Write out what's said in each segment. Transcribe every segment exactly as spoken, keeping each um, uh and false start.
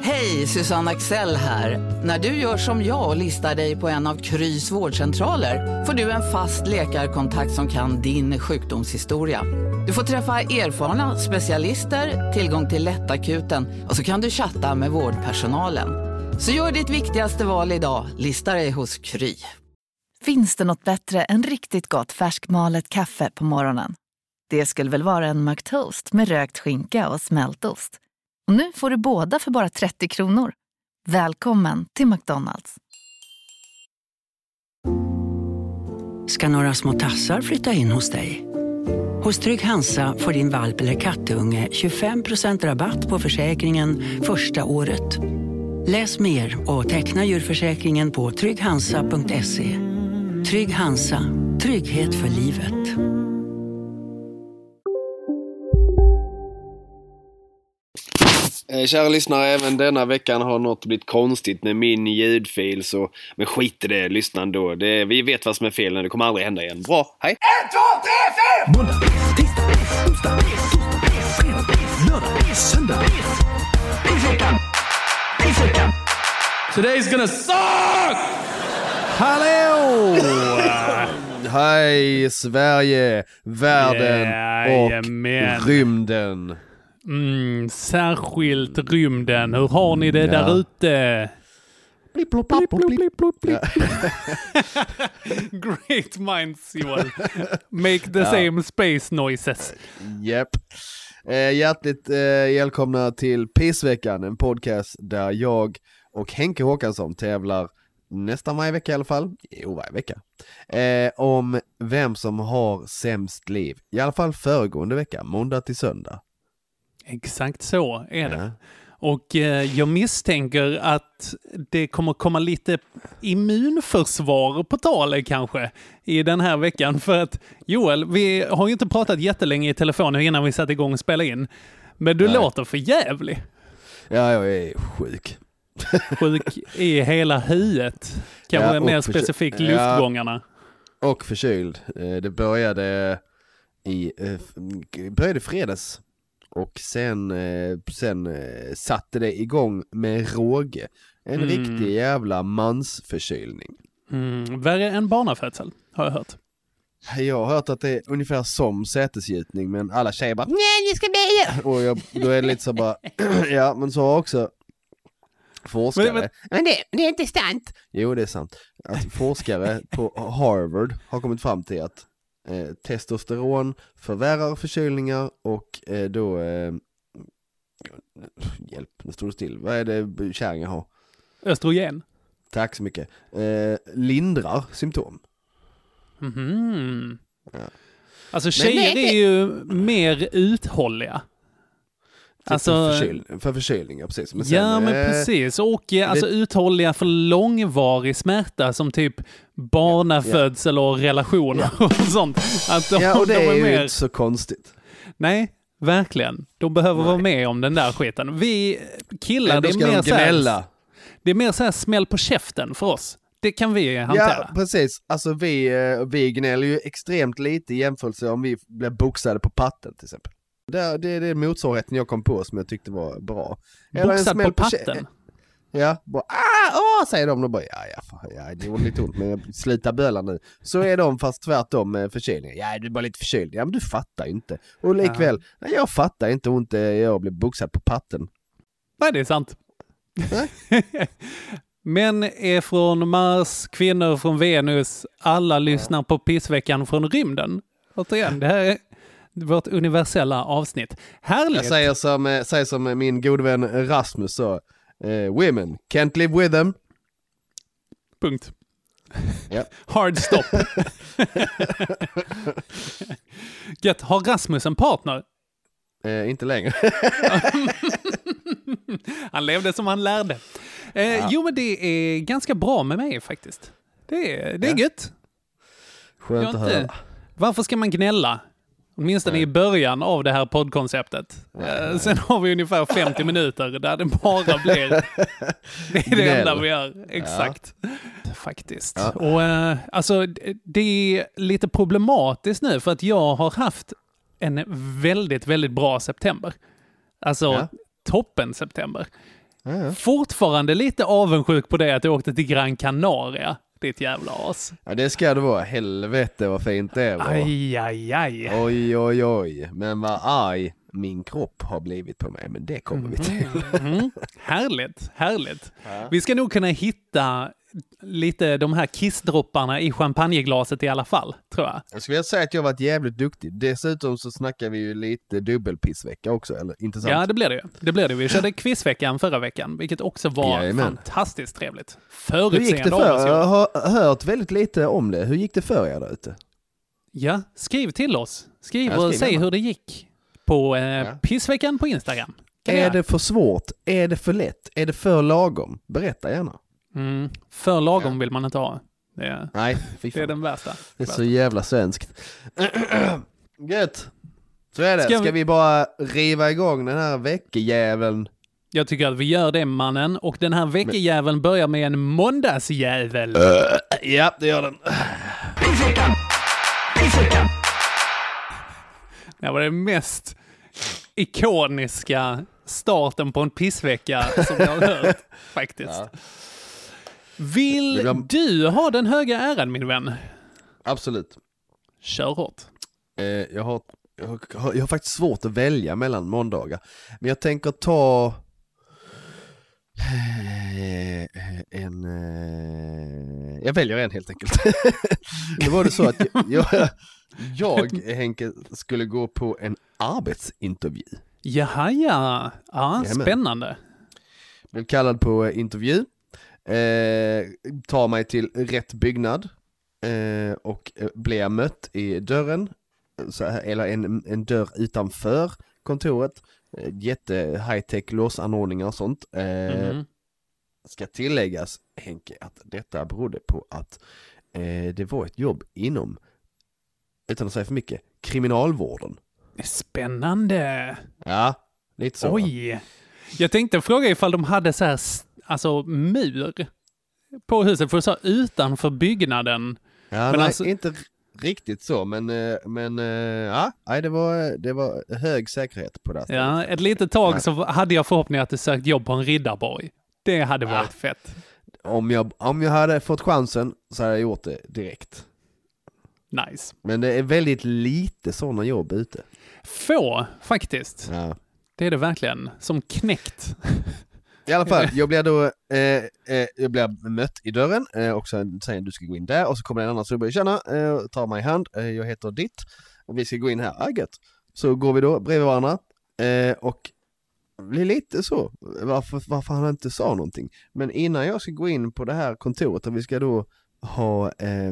Hej, Susanne Axel här. När du gör som jag och listar dig på en av Krys vårdcentraler får du en fast läkarkontakt som kan din sjukdomshistoria. Du får träffa erfarna specialister, tillgång till lättakuten och så kan du chatta med vårdpersonalen. Så gör ditt viktigaste val idag, lista dig hos Kry. Finns det något bättre än riktigt gott färskmalet kaffe på morgonen? Det skulle väl vara en McToast med rökt skinka och smältost. Och nu får du båda för bara trettio kronor. Välkommen till McDonald's. Ska några små tassar flytta in hos dig? Hos Trygg Hansa får din valp eller kattunge tjugofem procent rabatt på försäkringen första året. Läs mer och teckna djurförsäkringen på trygg hansa punkt se. Trygg Hansa, trygghet för livet. Kära lyssnare, även denna veckan har något blivit konstigt med min ljudfil, så men skit i det, lyssna ändå. Det, vi vet vad som är fel, när det kommer aldrig hända igen. Bra, hej! ett, två, tre, fyra! Måndag, tisdag, onsdag, torsdag, fredag, lördag, söndag. Pissveckan! Pissveckan! Today's gonna suck! Hallå! Hej Sverige, världen Yeah, och amen. rymden. Mm, särskilt rymden. Hur har ni det Ja. där ute? Blipp, plopp, blipp, plopp, blipp, plopp, blipp. Great minds, Joel. Make the Ja. same space noises. Japp. Eh, hjärtligt eh, välkomna till Pissveckan, en podcast där jag och Henke Håkansson tävlar nästan varje vecka i alla fall, jo varje vecka, eh, om vem som har sämst liv. I alla fall föregående vecka, måndag till söndag. Exakt så är det. Ja. Och eh, jag misstänker att det kommer komma lite immunförsvar på tal kanske i den här veckan. För att Joel, vi har ju inte pratat jättelänge i telefon innan vi satte igång och spela in. Men du Nej. låter för jävlig. Ja, jag är sjuk. Sjuk i hela huvudet. Kanske Ja, och mer försö- specifikt ja. luftgångarna. Och förkyld. Eh, det började i eh, började fredags. Och sen, eh, sen eh, satte det igång med råge. En Mm. riktig jävla mansförkylning. Mm, värre än barnafödsel, har jag hört. Jag har hört att det är ungefär som sätesgjutning, men alla tjejer bara nej, det ska bli. Och jag, då är det lite så bara ja, men så har också forskare. Men- men- Men det, det är inte sant. Jo, det är sant. Att forskare på Harvard har kommit fram till att eh, testosteron förvärrar förkylningar och eh, då eh, hjälp, nu står det still. Vad är det kärringar har? Östrogen. Tack så mycket. Eh, lindrar symptom. Mhm. Ja. Alltså Men tjejer det- är ju mer uthålliga. Alltså, för, förkyl, för förkylningar, precis. Men sen, ja, men eh, precis. Och eh, alltså uthålliga för långvarig smärta som typ barnafödsel och relationer och sånt. Att de, Ja, och det de är är ju mer... inte så konstigt. Nej, verkligen. De behöver Nej. vara med om den där skiten. Vi killar, Ja, det då är ska mer de så här, gnälla. det är mer så här smäll på käften för oss. Det kan vi hantera. Ja, precis. Alltså vi, eh, vi gnäller ju extremt lite i jämförelse om vi blir boxade på patten till exempel. Det, det är det motsvarigheten jag kom på som jag tyckte var bra. Eller en Boxad smäll på kä- patten? Ja, bara ah, åh, säger de då bara, ja, ja, fan, ja, det gjorde lite ont men jag sliter bölar nu. Så är de fast tvärtom med förkylning. Ja, du är bara lite förkyld. Ja, men du fattar ju inte. Och likväl, nej, jag fattar inte ont det gör att bli boxad på patten. Nej, det är sant. Män är från Mars, kvinnor från Venus. Alla lyssnar på Pissveckan från rymden. Återigen, det här är vårt universella avsnitt. Härligt! Jag säger som, eh, säger som min gode vän Rasmus sa. Eh, women, can't live with them. Punkt. Ja. Hard stop. Gött, har Rasmus en partner? Eh, inte längre. Han levde som han lärde. Eh, Ja. Jo, men det är ganska bra med mig faktiskt. Det är, det är Ja. gött. Skönt Jag att inte- höra. Varför ska man gnälla? Åtminstone Nej. i början av det här poddkonceptet. Eh, Sen har vi ungefär femtio minuter där det bara blir... Det är det Gnäll. enda vi gör. Exakt. Faktiskt. Ja. Och eh, alltså, det- det är lite problematiskt nu för att jag har haft en väldigt, väldigt bra september. Alltså Ja. toppen september. Ja, ja. Fortfarande lite avundsjuk på det att du åkte till Gran Canaria. Ditt jävla as. Ja, det ska det vara. Helvete vad fint det var. Aj, aj, aj. Oj, oj, oj. Men vad arg min kropp har blivit på mig. Men det kommer vi till. Mm. Härligt, härligt. Ja. Vi ska nog kunna hitta lite de här kissdropparna i champagneglaset i alla fall, tror jag. Jag skulle säga att jag varit jävligt duktig. Dessutom så snackar vi ju lite dubbelpissvecka också, eller inte sant? Ja, det blev det ju. Det blev det. Vi körde quizveckan förra veckan, vilket också var Jajamän. fantastiskt trevligt. Hur gick det Förutseende för? av oss. Jag har hört väldigt lite om det. Hur gick det för er där ute? Ja, skriv till oss. Skriv Ja, och skriv säg gärna. hur det gick på eh, Ja. pissveckan på Instagram. Kan Är jag? det för svårt? Är det för lätt? Är det för lagom? Berätta gärna. Mm, för lagom vill man inte ha. Det är, Nej, fy det är fan. den värsta. Det är så jävla svenskt. Gött. Så är det. Ska Ska vi- vi bara riva igång den här veckejäveln? Jag tycker att vi gör det, mannen. Och den här veckejäveln börjar med en måndagsjävel. Ja, det gör den. Det var den mest ikoniska starten på en pissvecka som jag har hört, faktiskt. Ja. Vill Det blir- du ha den höga äran, min vän? Absolut. Kör hårt. Eh, jag, har, jag, har, jag har faktiskt svårt att välja mellan måndagar. Men jag tänker ta eh, en... Eh, jag väljer en helt enkelt. Nu var det så att jag, jag, jag, Henke, skulle gå på en arbetsintervju. Jaha, ja. Ja, Jajamän. spännande. Blev kallad på eh, intervju. Eh, tar mig till rätt byggnad. Eh, och eh, blev mött i dörren. Så här, eller en, en dörr utanför kontoret. Eh, jätte high-tech låsanordningar och sånt. Eh, Mhm. Ska tilläggas, Henke, att detta berodde på att eh, det var ett jobb inom, utan att säga för mycket, kriminalvården. Spännande. Ja, lite så. Oj. Jag tänkte fråga ifall de hade så här, s- alltså mur på huset, för du sa utanför byggnaden. Ja, Men nej, alltså- inte r- riktigt så, men, eh, men eh, ja, nej, det var, det var hög säkerhet på det här stället. Ja, ett litet tag Ja. så hade jag förhoppning att du sökt jobb på en riddarborg. Det hade varit fett. Om jag, om jag hade fått chansen så hade jag gjort det direkt. Nice. Men det är väldigt lite sådana jobb ute. Få, faktiskt. Ja. Det är det verkligen. Som knäckt. I alla fall, jag blir då eh, eh, jag blir mött i dörren eh, och sen säger du ska gå in där och så kommer en annan snubbe, tjena, eh, tar mig i hand, eh, jag heter Ditt och vi ska gå in här, ah, gött. Så går vi då bredvid varandra eh, och blir lite så, varför, varför han inte sa någonting. Men innan jag ska gå in på det här kontoret och vi ska då ha eh,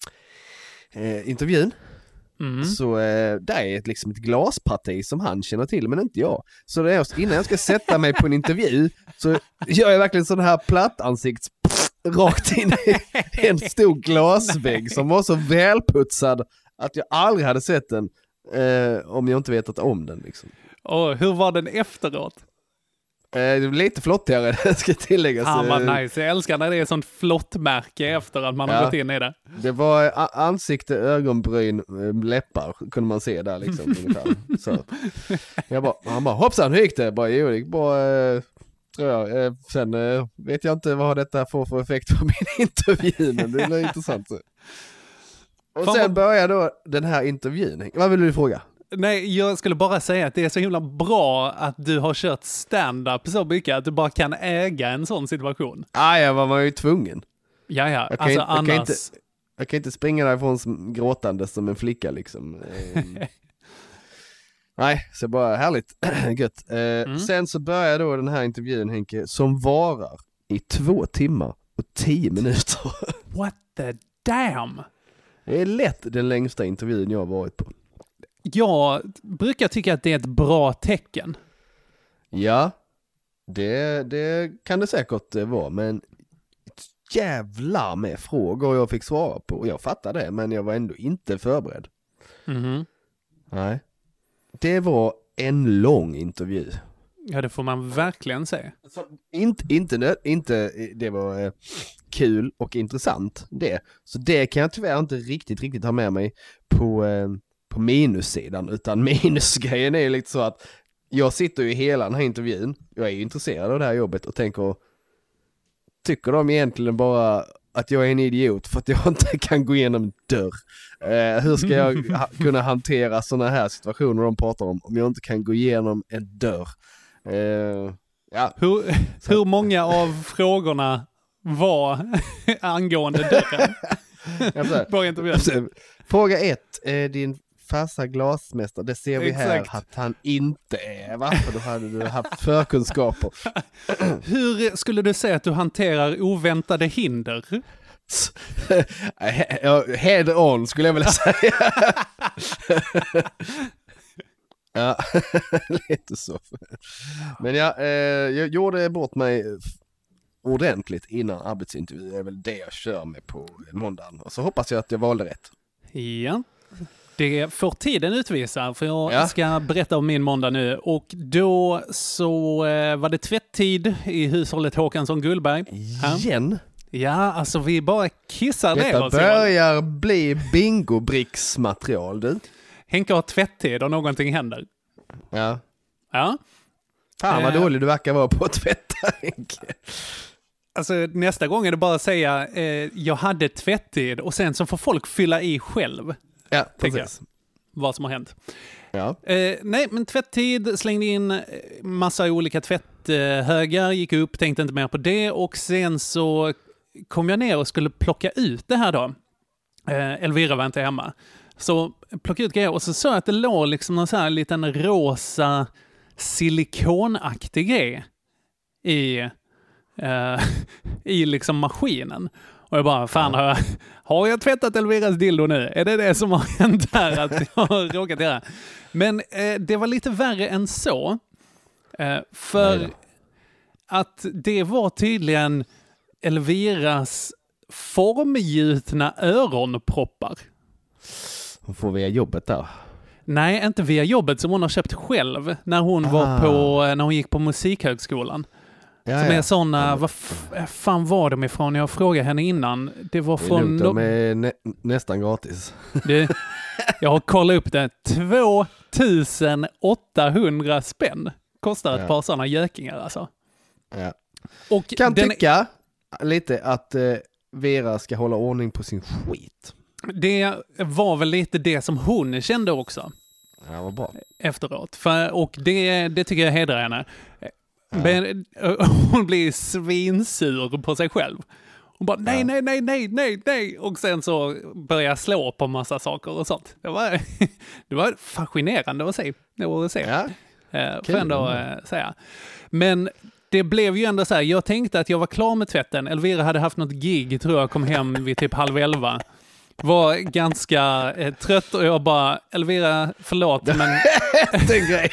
eh, intervjun, Mm. så eh, där är ett, liksom ett glasparti som han känner till, men inte jag. Så det är, innan jag ska sätta mig på en intervju så gör jag verkligen sån här plattansikts rakt in i en stor glasvägg som var så välputsad att jag aldrig hade sett den eh, om jag inte vetat om den. Liksom. Och hur var den efteråt? Eh, det var lite flottigare, det ska tilläggas. Han var Eh, nice. Jag älskar när det är sånt flottmärke efter att man har Ja. gått in i det. Det var a- ansikte, ögonbryn, eh, läppar kunde man se där liksom. Ungefär. Så. Jag bara, han bara, hoppsan, hur gick det? Jag bara, jo, det gick bra, eh, tror jag. Eh, sen eh, vet jag inte vad detta får för effekt på min intervju, men det blir intressant. Så. Och Fan, sen vad- börjar då den här intervjun. Vad vill du fråga? Nej, jag skulle bara säga att det är så himla bra att du har kört stand-up så mycket att du bara kan äga en sån situation. Ah, jag var man ju tvungen. Ja, ja. Jag kan Alltså inte- jag kan annars... inte- Jag kan inte springa därifrån som, gråtande som en flicka liksom. Ehm. Nej, så bara härligt. Gött. Eh, Mm. Sen så börjar då den här intervjun, Henke, som varar i två timmar och tio minuter. What the damn? Det är lätt den längsta intervjun jag har varit på. Jag brukar tycka att det är ett bra tecken. Ja, det, det kan det säkert eh, vara, men jävlar med frågor jag fick svara på. Och jag fattar det, men jag var ändå inte förberedd. Mhm. Nej. Det var en lång intervju. Ja, det får man verkligen säga. Så, inte, inte, nö- inte det var eh, kul och intressant det. Så det kan jag tyvärr inte riktigt, riktigt ha med mig på, eh, på minussidan. Utan minusgrejen är lite så att jag sitter ju hela den här intervjun, jag är ju intresserad av det här jobbet och tänker, tycker de egentligen bara att jag är en idiot för att jag inte kan gå igenom en dörr? Eh, hur ska jag ha, kunna hantera sådana här situationer de pratar om om jag inte kan gå igenom en dörr? Eh, ja. Hur, hur många av frågorna var angående dörren? På intervjun. Fråga ett, eh, din farsa glasmästare, det ser vi Exakt. här att han inte är, va? För då hade du haft förkunskaper. Hur skulle du säga att du hanterar oväntade hinder? Head on skulle jag vilja säga. Ja, lite så. Men ja, eh, jag gjorde bort mig ordentligt innan arbetsintervju. Det är väl det jag kör med på måndagen. Och så hoppas jag att jag valde rätt. Ja, det får tiden utvisa, för jag Ja. ska berätta om min måndag nu. Och då så eh, var det tvätttid i hushållet Håkansson Gullberg. Ja. Igen? Ja, alltså vi bara kissar ner Detta oss. börjar bli bingobricksmaterial, du. Henke har tvätttid och någonting händer. Ja. Ja. Fan vad Eh. dålig du verkar vara på att tvätta, Henke. Alltså nästa gång är det bara att säga eh, jag hade tvätttid och sen så får folk fylla i själv Ja, tänker precis. vad som har hänt. Ja. Eh, nej, men tvätttid, slängde in eh, massa olika tvätthögar, gick upp, tänkte inte mer på det och sen så kom jag ner och skulle plocka ut det här då. Eh, Elvira var inte hemma. Så plockade ut grejer och så såg jag att det låg liksom någon sån här liten rosa silikonaktig grej i, eh, i liksom maskinen. Och jag bara, fan har jag, har jag tvättat Elviras dildo nu? Är det det som har hänt här att jag har råkat göra? Men eh, det var lite värre än så. Eh, för att det var tydligen Elviras formgjutna öronproppar. Hon får via jobbet där. Nej, inte via jobbet som hon har köpt själv när hon Ah. var på när hon gick på musikhögskolan. Ja, som ja. är såna, vad f- fan var de ifrån? Jag frågade henne innan. Det var Det är från... lugnt, de är nä- nästan gratis. Det, jag har kollat upp det. två tusen åttahundra spänn kostar ett Ja. par sådana gökingar alltså. Ja. Och Kan den, tycka lite att eh, Vera ska hålla ordning på sin skit. det var väl lite det som hon kände också Ja, vad bra. efteråt. För, och det, det tycker jag hedrar henne. Men, hon blir svinsur på sig själv. Hon bara nej, nej, nej, nej, nej, nej. Och sen så börjar jag slå på massa saker och sånt. Det var, det var fascinerande att se. Att se. Ja. Eh, får jag ändå eh, säga. Men det blev ju ändå så här, jag tänkte att jag var klar med tvätten. Elvira hade haft något gig, tror jag, kom hem vid typ halv elva. Var ganska eh, trött och jag bara, Elvira, förlåt, men Den grej.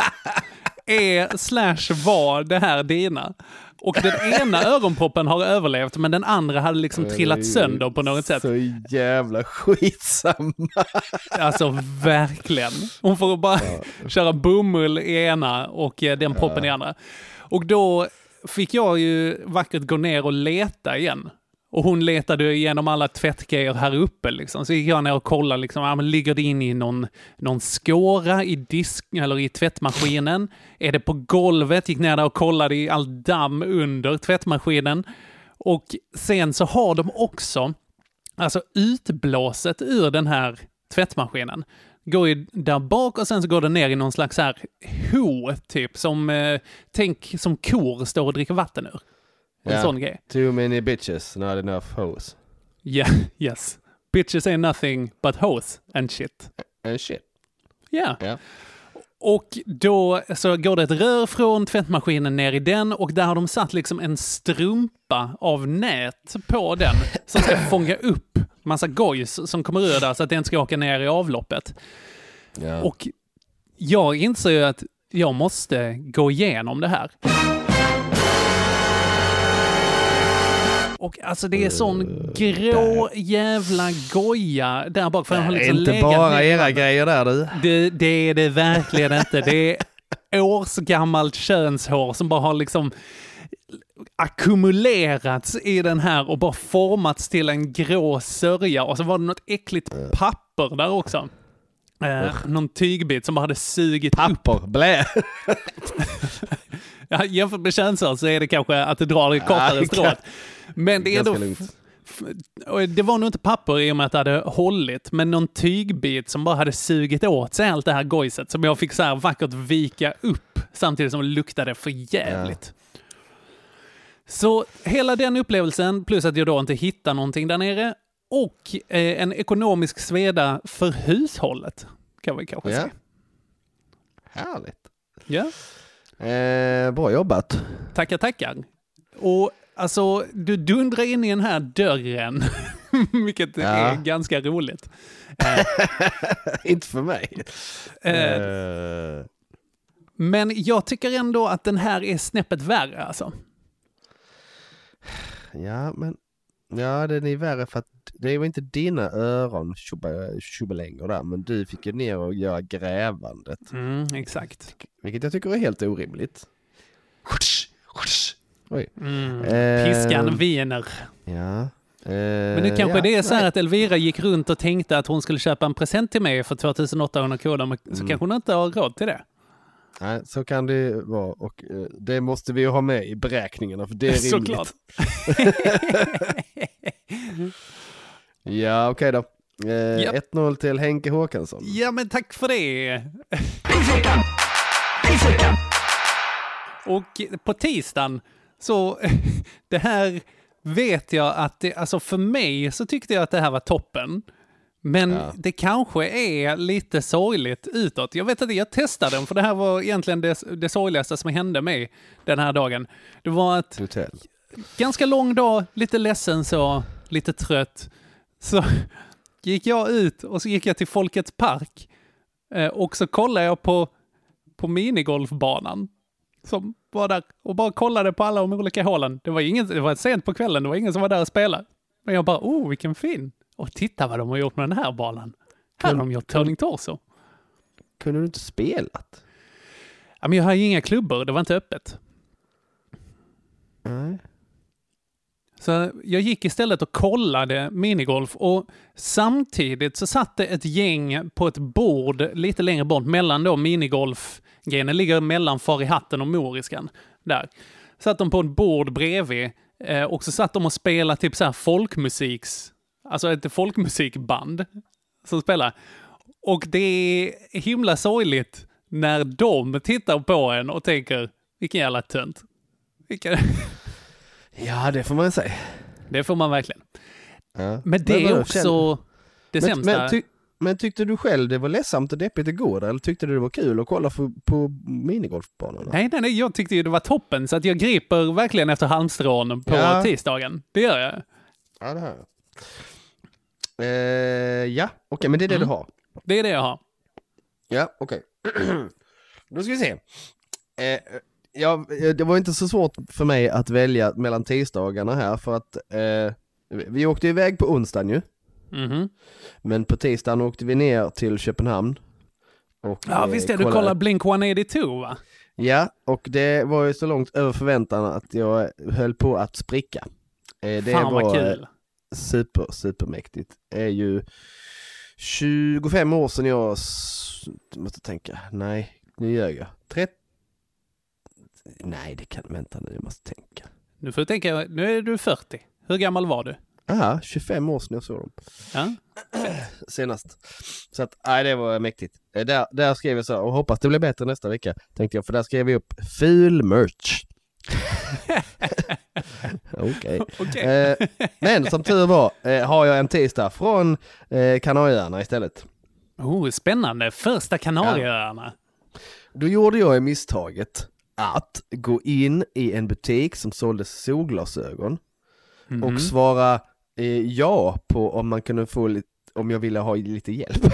är slash var det här dina? Och den ena öronproppen har överlevt, men den andra hade liksom trillat sönder på något sätt. Så jävla skitsamma. Alltså verkligen. Hon får bara köra bomull i ena och eh, den proppen i andra. Och då fick jag ju vackert gå ner och leta igen. Och hon letade igenom alla tvättgrejer här uppe liksom. Så gick jag ner och kollade liksom, ja, men ligger det in i någon, någon skåra i disk eller i tvättmaskinen? Är det på golvet? Gick ner där och kollade i all damm under tvättmaskinen. Och sen så har de också alltså utblåset ur den här tvättmaskinen. Går ju där bak och sen så går det ner i någon slags här ho typ som eh, tänk som kor står och dricker vatten ur. En Ja. sån grej. Too many bitches, not enough hoes. Yeah, yes. Bitches ain't nothing but hoes and shit. And shit. Ja. Ja. Och då så går det ett rör från tvättmaskinen ner i den och där har de satt liksom en strumpa av nät på den som ska fånga upp massa gojs som kommer ur där så att den ska åka ner i avloppet. Ja. Och jag inser ju att jag måste gå igenom det här. Och alltså det är sån grå jävla goja där bak. För den har Det är liksom inte legat bara ner. era grejer där, du. Det, det är det verkligen inte. Det är årsgammalt könshår som bara har liksom ackumulerats i den här och bara formats till en grå sörja. Och så var det något äckligt papper där också. Eh, någon tygbit som bara hade sugit Papper, upp. blä. Ja, jämfört med känslan så är det kanske att det drar det kortare Ja, strået. Men det är ganska då... lugnt. f- och det var nog inte papper i och med att det hade hållit, men någon tygbit som bara hade sugit åt sig allt det här gojset som jag fick så här vackert vika upp samtidigt som det luktade för jävligt. Ja. Så hela den upplevelsen, plus att jag då inte hittar någonting där nere, och eh, en ekonomisk sveda för hushållet, kan vi kanske Ja. säga. Härligt. Ja. Eh, bra jobbat. Tackar, tackar. Och alltså, du dundrar in i den här dörren, vilket Ja. är ganska roligt. Eh, Inte för mig. eh, Eh, men jag tycker ändå att den här är snäppet värre, alltså. ja, men ja, den är värre för att det var inte dina öron tjobelängor där, men du fick ju ner och göra grävandet. Mm, exakt. Vilket jag tycker är helt orimligt. Oj. Mm. Eh, Piskan viner. Ja. Eh, Men nu kanske ja, det är så här nej. att Elvira gick runt och tänkte att hon skulle köpa en present till mig för tvåtusenåttahundra kronor, men så Mm. kanske hon inte har råd till det. Nej, så kan det vara, och eh, det måste vi ju ha med i beräkningarna, för det är rimligt. Såklart. Ja, okej då. Eh, Japp. ett noll till Henke Håkansson. Ja, men tack för det. Och på tisdagen så, det här vet jag att det, alltså för mig så tyckte jag att det här var toppen. Men Ja. det kanske är lite sorgligt utåt. Jag vet att jag testade den, för det här var egentligen det, det sorgligaste som hände mig den här dagen. Det var att Hotell. ganska lång dag, lite ledsen så, lite trött. Så gick jag ut och så gick jag till Folkets park. Eh, och så kollade jag på, på minigolfbanan som var där och bara kollade på alla de olika hålen. Det var, ingen, det var sent på kvällen, det var ingen som var där och spelade. Men jag bara, oh vilken fin. Och titta vad de har gjort med den här banan. Här har de gjort turning torso. Kunde du inte spelat? Ja, men jag har ju inga klubbor, det var inte öppet. Nej. Så jag gick istället och kollade minigolf, och samtidigt så satt det ett gäng på ett bord lite längre bort mellan då minigolfgrejen. Det ligger mellan Far i hatten och Moriskan. Där satt de på ett bord bredvid, eh, och så satt de och spelade typ så här folkmusiks, alltså ett folkmusikband som spelar. Och det är himla sorgligt när de tittar på en och tänker, vilken jävla tönt. Vilken... Ja, det får man säga. Det får man verkligen. Ja. Men det Men är vadå, också känn- det men, sämsta. Men, ty- men tyckte du själv det var ledsamt och deppigt igår, eller tyckte du det var kul att kolla på, på minigolfbanorna? Nej, nej, nej, jag tyckte ju det var toppen, så att jag griper verkligen efter halmstrån på Ja. tisdagen. Det gör jag. Ja, det här. Eh, ja, okej, men det är det Mm. du har. Det är det jag har. Ja, okej. Då ska vi se. Eh, ja, det var inte så svårt för mig att välja mellan tisdagarna här, för att eh, vi åkte iväg på onsdagen ju. Mhm. Men på tisdagen åkte vi ner till Köpenhamn. Och, Ja, eh, visst är du kollade- kollar Blink etthundraåttiotvå, va? Ja, och det var ju så långt över förväntan att jag höll på att spricka. Eh, det Fan var vad kul. super, supermäktigt. Det är ju tjugofem år sedan jag s- måste tänka. Nej, nu gör jag. trettio Nej, det kan vänta nu, jag måste tänka. Nu får du tänka, nu är du fyrtio. Hur gammal var du? Aha, tjugofem år sedan jag såg dem Ja? senast. Så att, nej, det var mäktigt. Eh, Där, där skrev jag så, och hoppas det blir bättre nästa vecka, tänkte jag, för där skrev vi upp ful merch. Okej. Okej. Eh, men som tur var eh, har jag en tisdag från eh, Kanarieöarna istället. Oh, spännande. Första Kanarieöarna. Då gjorde jag misstaget att gå in i en butik som sålde solglasögon Mhm. och svara eh, ja på om man kunde få lite, om jag ville ha lite hjälp.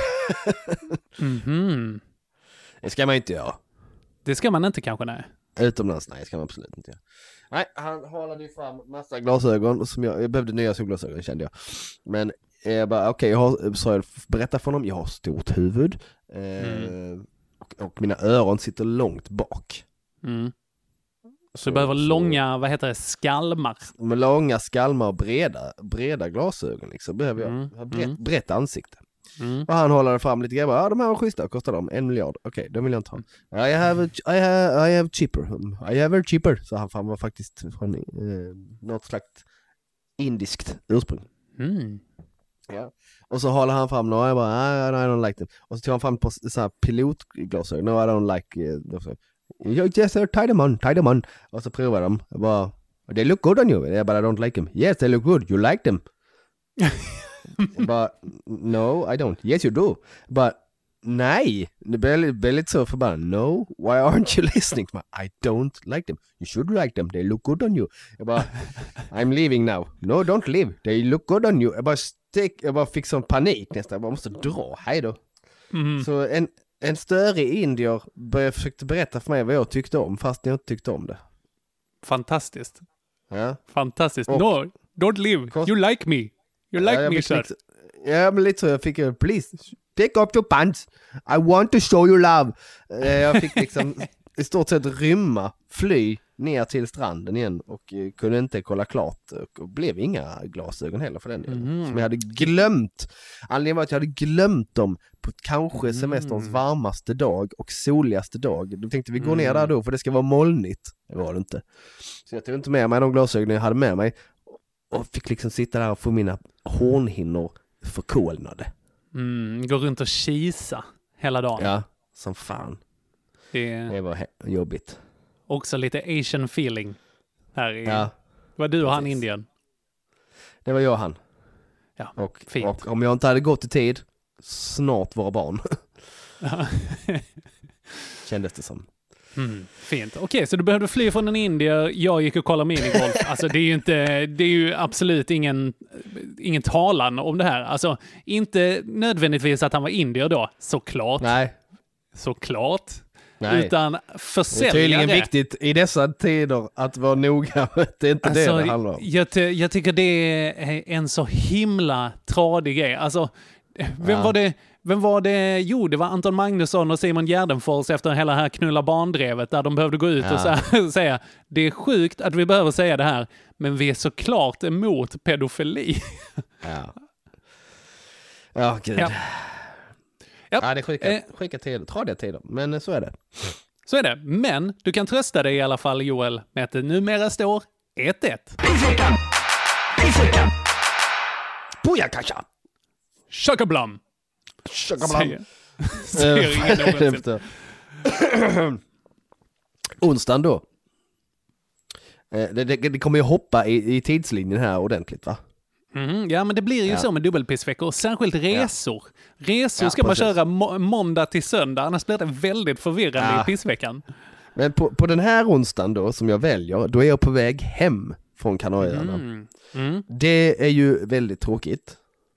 Mhm. Det ska man inte göra. Det ska man inte kanske, nej. Utomlands, nej, det ska man absolut inte göra. Nej, han halade ju fram massa glasögon som jag, jag behövde nya solglasögon, kände jag. Men jag bara, okej, okay, jag har, så jag berättar för honom, jag har stort huvud eh, Mm. och, och mina öron sitter långt bak. Mm. Så du behöver långa, vad heter det, skalmar. Med långa skalmar och breda, breda glasögon liksom, behöver jag Mm, ha brett, mm. brett ansikte. Mm. Och han håller fram lite grejer. Ja, de här var schyssta. Kostar de en miljard. Okej, okay, de vill jag inte ha. I have, a, I have, I have cheaper. I have a cheaper. Så han fan var faktiskt från eh, något slags indiskt ursprung. Mm. Ja. Och så håller han fram några. Jag bara, I don't like them. Och så tar han fram på så här pilotglasögon. No, I don't like uh, yes, sir, tie them on, tie them on. Och så provar de. Jag bara, they look good on you. Yeah, but I don't like them. Yes, they look good. You like them. But no, I don't. Yes, you do. But nej, det blir väldigt så förbannad. No, why aren't you listening? I don't like them. You should like them. They look good on you. Jag bara, I'm leaving now. No, don't leave. They look good on you. Jag bara, stick, jag bara fick sån panik nästan. Jag bara måste dra. Hej då. Mm. Så en, en störig indier började försökte berätta för mig vad jag tyckte om, fast jag inte tyckte om det. Fantastiskt. Ja. Fantastiskt. Och, no, don't leave. Kost- you like me. You like ja, me, sir. Lite, ja, men lite så. Jag fick, please, take off your pants. I want to show you love. Jag fick liksom i stort sett rymma, fly ner till stranden igen och kunde inte kolla klart. Och blev inga glasögon heller för den delen. Mm. Som jag hade glömt. Anledningen var att jag hade glömt dem på kanske semesterns mm. varmaste dag och soligaste dag. Då tänkte vi gå ner där då, för det ska vara molnigt. Det var det inte. Så jag tog inte med mig de glasögonen jag hade med mig. Och fick liksom sitta där och få mina hornhinnor förkolnade. Mm, gå runt och kisa hela dagen. Ja, som fan. Det, det var he- jobbigt. Också lite Asian feeling här i... Ja. Det var du och han i Indien. Det var jag och han. Ja, och, fint. Och om jag inte hade gått i tid, snart våra barn. Kändes det som. Mm, fint. Okej, okay, så du behövde fly från en indier. Jag gick och kollade minigolf. Alltså det är ju inte, det är ju absolut ingen, ingen talan om det här. Alltså inte nödvändigtvis att han var indier då, såklart. Nej. Såklart. Nej. Utan försäljare. Det är tydligen viktigt i dessa tider att vara noga. Det är inte alltså, det det handlar om. Jag, ty- jag tycker det är en så himla tradig grej. Alltså, vem ja. var det? Vem var det? Jo, det var Anton Magnusson och Simon Gärdenfors efter hela här knulla barndrevet där de behövde gå ut ja. och så- säga det är sjukt att vi behöver säga det här, men vi är såklart emot pedofili. Ja. Ja, gud. Ja. Ja, det är sjuka, eh, sjuka tider, tradiga tider, men så är det. Så är det, men du kan trösta dig i alla fall, Joel, med att det numera står ett ett. Pissveckan! Pissveckan! Booyakasha! Shakablam! Shakablam! Säger, säger ingen någonsin. Onsdagen då. Det, det, det kommer ju hoppa i, i tidslinjen här ordentligt, va? Mm, ja, men det blir ju ja. så med dubbelpissveckor. Och särskilt resor. Ja. Resor ja, ska man köra må- måndag till söndag. Annars blir det väldigt förvirrande ja. i pissveckan. Men på, på den här onsdagen då, som jag väljer, då är jag på väg hem från Kanarieöarna. Mm. Mm. Det är ju väldigt tråkigt.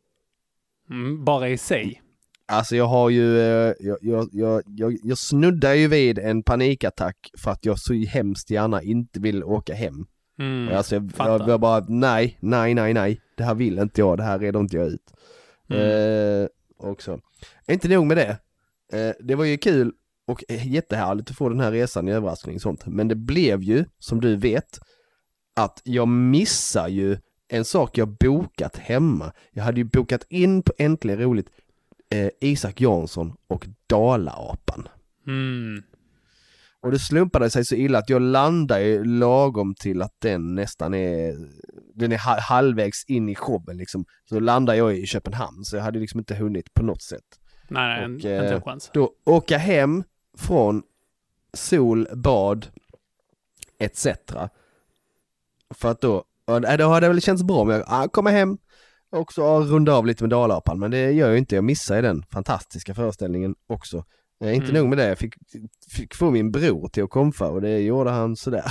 Mm, bara i sig. Alltså jag har ju, jag, jag, jag, jag, jag snuddar ju vid en panikattack för att jag så hemskt gärna inte vill åka hem. Mm, alltså jag, jag, jag bara, nej, nej, nej, nej. Det här vill inte jag, det här redar inte jag ut. Mm. Eh, också. Inte nog med det. Eh, det var ju kul och jättehärligt att få den här resan i överraskning och sånt. Men det blev ju, som du vet, att jag missar ju en sak jag bokat hemma. Jag hade ju bokat in på Äntligen Roligt eh, Isak Jansson och Dala-apan. Mm. Och det slumpade sig så illa att jag landade lagom till att den nästan är den är halvvägs in i showen liksom. Så landade jag i Köpenhamn, så jag hade liksom inte hunnit på något sätt. Nej, nej, och, inte en chans. Då åka hem från sol, bad et cetera. För att då, då hade det väl känts bra om jag ah, kommer hem och så runda av lite med Dalapan, men det gör jag inte. Jag missar ju den fantastiska föreställningen också. Eh, inte mm. nog med det, jag fick, fick få min bror till att komfa och det gjorde han sådär.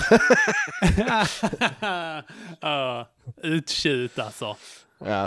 uh, uttjut alltså. Ja.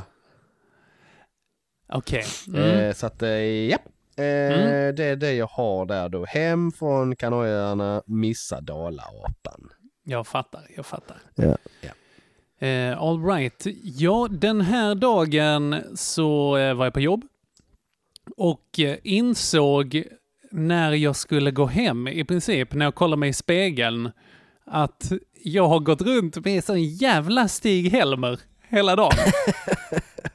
Okej. Okay. Mm. Eh, så att, eh, ja. Eh, mm. Det är det jag har där då. Hem från Kanarieöarna, missa Dala-apan. Jag fattar, jag fattar. Ja, ja. Eh, all right. Ja, den här dagen så eh, var jag på jobb och eh, insåg när jag skulle gå hem, i princip, när jag kollade mig i spegeln, att jag har gått runt med sån jävla Stig Helmer hela dagen.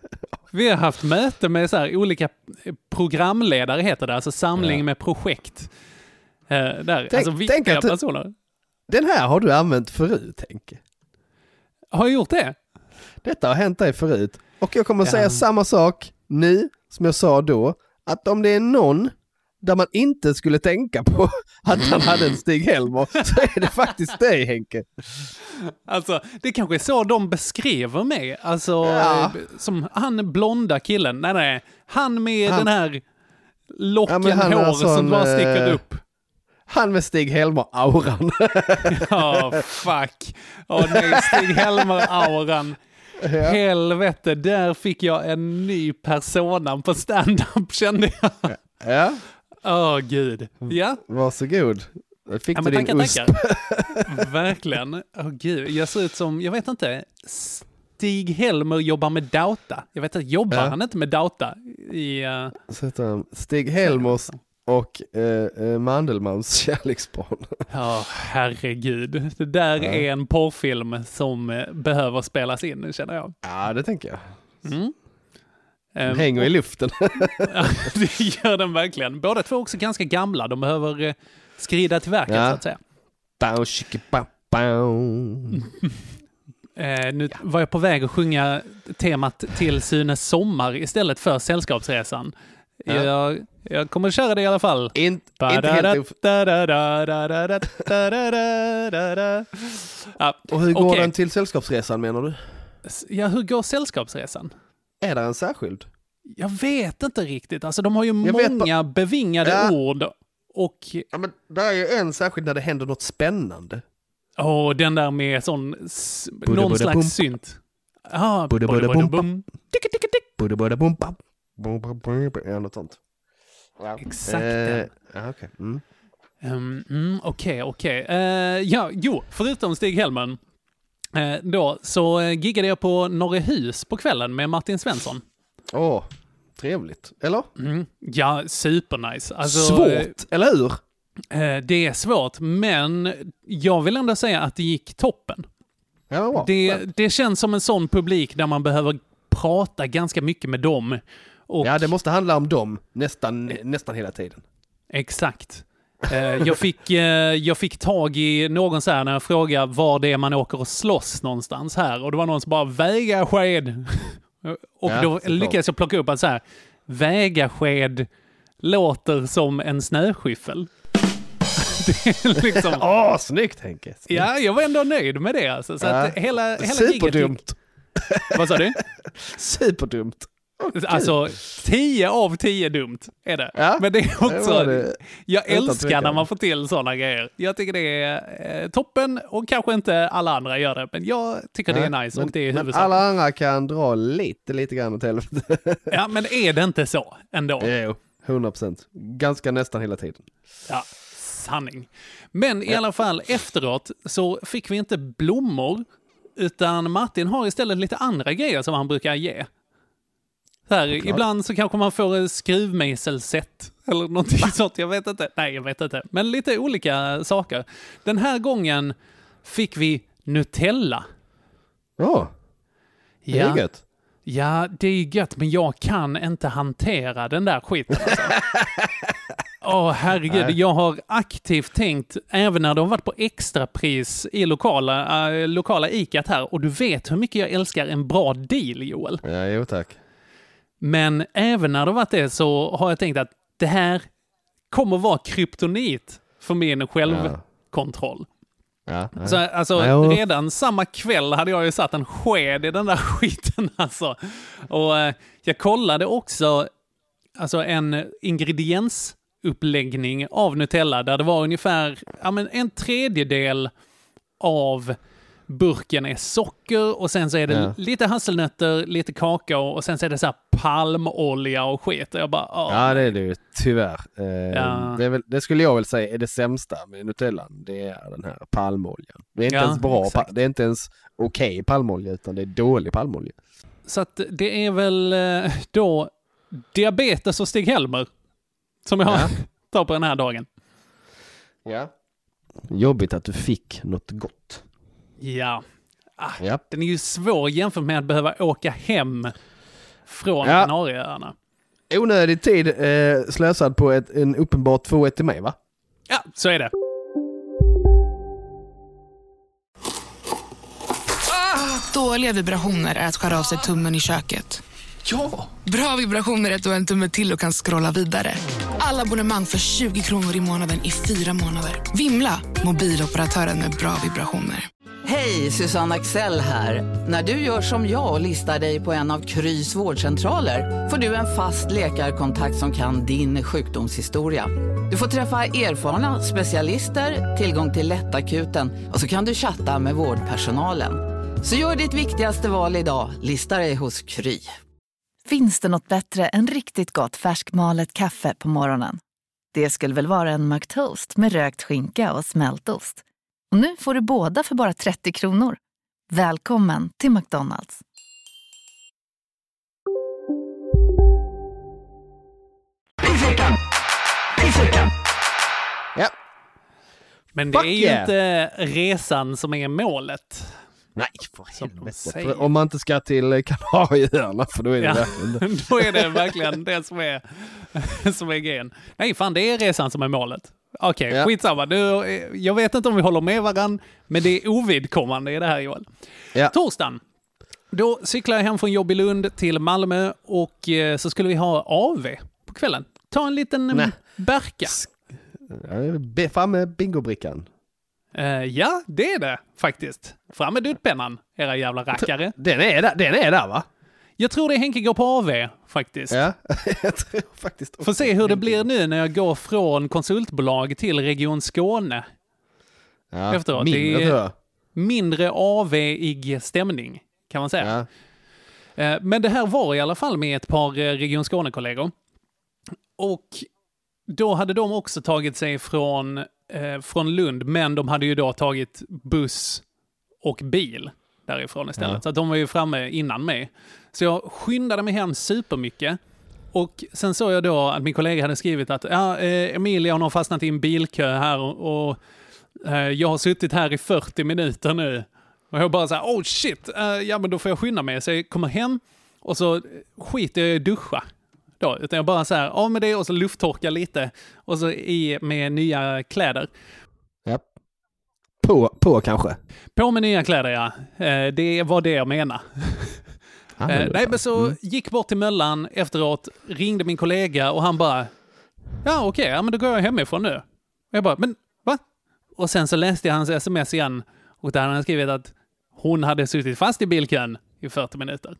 vi har haft möte med så här olika programledare, heter det, alltså samling ja. med projekt. Uh, där, tänk, alltså viktiga tänk att personer. Den här har du använt förut, Henke. Har jag gjort det? Detta har hänt dig förut. Och jag kommer att ja. säga samma sak nu som jag sa då. Att om det är någon där man inte skulle tänka på att han hade en Stig-Helmer, så är det faktiskt dig, Henke. Alltså, det kanske är så de beskriver mig. Alltså, ja. som han blonda killen. Nej, nej. Han med han, den här locken ja, hår som bara sticker eh, upp. Han med Stig-Helmer-auran. Ja, fuck. Åh nej, Stig-Helmer-auran. Ja. Helvete, där fick jag en ny persona på stand-up, kände jag. Ja. Åh, oh, gud. Ja. Varsågod. Fick ja, du din tackar, usp. tackar. Verkligen. Åh, oh, gud. Jag ser ut som, jag vet inte, Stig-Helmer jobbar med data. Jag vet inte, jobbar ja. han inte med data? I, uh... Så Stig-Helmers och eh, eh, Mandelmans kärleksbarn. Ja, herregud. Det där ja. är en porrfilm som eh, behöver spelas in, känner jag. Ja, det tänker jag. Mm. Den um, hänger och... i luften. Ja, det gör den verkligen. Båda två är också ganska gamla. De behöver eh, skrida till verket, ja. så att säga. Bow, shiki, bow, bow. Eh, nu var jag på väg att sjunga temat till Sunes sommar istället för Sällskapsresan. Ja. Jag, jag kommer att köra det i alla fall. In, inte helt ja, och hur går okay. den till Sällskapsresan, menar du? Ja, hur går Sällskapsresan? Är det en särskild? Jag vet inte riktigt. Alltså, de har ju jag många ba- bevingade ja. ord. Och... Ja, men det är ju en särskild när det händer något spännande. Åh, oh, den där med sån s- Budde, någon budde, slags bum. synt. Ja, budde, budde, budde, bum, bum. Budde, budde, bum, bum. Bum, bum, bum, bum. Ja, något sånt. Ja. Exakt. Eh, ja, okej. Okay. Mm. Um, mm, okej, okej. Uh, ja, jo, förutom Stig-Helmer uh, då så uh, giggade jag på Norrehus på kvällen med Martin Svensson. Åh, oh, trevligt. Eller? Mm, ja, supernice. Alltså, svårt, uh, eller hur? Uh, det är svårt, men jag vill ändå säga att det gick toppen. Ja, wow. det, det känns som en sån publik där man behöver prata ganska mycket med dem. Och... Ja, det måste handla om dem nästan, nästan hela tiden. Exakt. Uh, jag, fick, uh, jag fick tag i någon så här när jag frågade var det är man åker och slåss någonstans här. Och det var någon som bara, Vägasked. Och ja, då lyckades jag plocka upp att så här, Vägasked låter som en snöskyffel. Det är liksom... Åh, oh, snyggt Henke. Snyggt. Ja, jag var ändå nöjd med det. Alltså. Så ja. att hela, hela Superdumt. Gick... Vad sa du? Superdumt. Okay. Alltså, tio av tio dumt är det. Ja, men det är också... det det. Jag älskar när man får till sådana grejer. Jag tycker det är eh, toppen och kanske inte alla andra gör det. Men jag tycker ja, det är nice men, och det är men alla andra kan dra lite, lite grann åt helvete. Ja, men är det inte så ändå? Jo, hundra procent. Ganska nästan hela tiden. Ja, sanning. Men i ja. alla fall efteråt så fick vi inte blommor utan Martin har istället lite andra grejer som han brukar ge. Så här, ibland så kanske man får ett skruvmejselset eller någonting sånt, jag vet inte. Nej, jag vet inte. Men lite olika saker. Den här gången fick vi Nutella. Ja, oh, det är ja. gött. Ja, det är gött, men jag kan inte hantera den där skiten. Alltså. Åh, oh, herregud. Nej. Jag har aktivt tänkt, även när de har varit på extrapris i lokala, äh, lokala Icat här, och du vet hur mycket jag älskar en bra deal, Joel. Ja, jo tack. Men även när det varit det så har jag tänkt att det här kommer vara kryptonit för min självkontroll. Ja, ja. Så, alltså, ja, redan samma kväll hade jag ju satt en sked i den där skiten. Alltså. Och eh, jag kollade också alltså, en ingrediensuppläggning av Nutella där det var ungefär ja, men en tredjedel av burken är socker och sen så är det ja. lite hasselnötter, lite kakao och sen så är det så här palmolja och skit. Och jag bara, åh. Ja, det är det ju tyvärr. Eh, ja. det, är väl, det skulle jag väl säga är det sämsta med Nutellan. Det är den här palmoljan. Det är inte ja, ens bra, exakt. Det är inte ens okej okay palmolja utan det är dålig palmolja. Så att det är väl då diabetes och Stig-Helmer som jag ja. tar på den här dagen. Ja. Jobbigt att du fick något gott. Ja. Ah, ja. Den är ju svår jämfört med att behöva åka hem från Ja. Kanarieöarna. Onödig tid eh, slösad på ett, en uppenbart två ett till mig, va? Ja, så är det. Dåliga vibrationer är att skära av sig tummen i köket. Ja! Bra vibrationer är att du har en tumme till och kan scrolla vidare. Alla abonnemang för tjugo kronor i månaden i fyra månader. Vimla! Mobiloperatören med bra vibrationer. Hej, Susanne Axel här. När du gör som jag och listar dig på en av Krys vårdcentraler får du en fast läkarkontakt som kan din sjukdomshistoria. Du får träffa erfarna specialister, tillgång till lättakuten och så kan du chatta med vårdpersonalen. Så gör ditt viktigaste val idag, lista dig hos Kry. Finns det något bättre än riktigt gott färskmalet kaffe på morgonen? Det skulle väl vara en McToast med rökt skinka och smältost. Och nu får du båda för bara trettio kronor. Välkommen till McDonald's. Pissveckan! Pissveckan! Ja. Men det Fuck är ju yeah. inte resan som är målet. Nej, för Som de helvete. säger. För om man inte ska till Kanarieöarna, för då är det Ja, verkligen det. då är det verkligen det som är, som är grejen. Nej, fan, det är resan som är målet. Okej, okay, Ja. skitsamma. Du, jag vet inte om vi håller med varann, men det är ovidkommande i det här, Joel. Ja. Torsdagen. Då cyklar jag hem från jobb i Lund till Malmö och eh, så skulle vi ha A V på kvällen. Ta en liten Nej. Berka. Ja, be- Fram med bingobrickan. Eh, ja, det är det faktiskt. Fram med duttpennan, era jävla rackare. Den är där, den är där va? Jag tror det är Henke går på A V faktiskt. Ja, jag tror faktiskt också. Får se hur det blir nu när jag går från konsultbolag till Region Skåne. Ja, efteråt. mindre, Det är- tror jag. Mindre A V-ig stämning, kan man säga. Ja. Eh, Men det här var i alla fall med ett par eh, Region Skåne-kollegor. Och då hade de också tagit sig från, eh, från Lund, men de hade ju då tagit buss och bil därifrån istället. Ja. Så att de var ju framme innan mig. Så jag skyndade mig hem supermycket. Och sen såg jag då att min kollega hade skrivit att ja, eh, Emilia hon har fastnat i en bilkö här och, och eh, jag har suttit här i fyrtio minuter nu. Och jag bara så här, oh shit, eh, ja men då får jag skynda mig. Så jag kommer hem och så skiter jag i duscha. Då, utan jag bara så här, av med det och så lufttorka lite och så i med nya kläder. Ja. På, på kanske. På med nya kläder, ja. Eh, det var det jag menar. Ah, Eh, nej, men så Mm. gick bort till Möllan efteråt, ringde min kollega och han bara, ja okej, ja, men då går jag hemifrån nu. Och jag bara, men va? Och sen så läste jag hans sms igen och där hade han skrivit att hon hade suttit fast i bilkön i fyrtio minuter.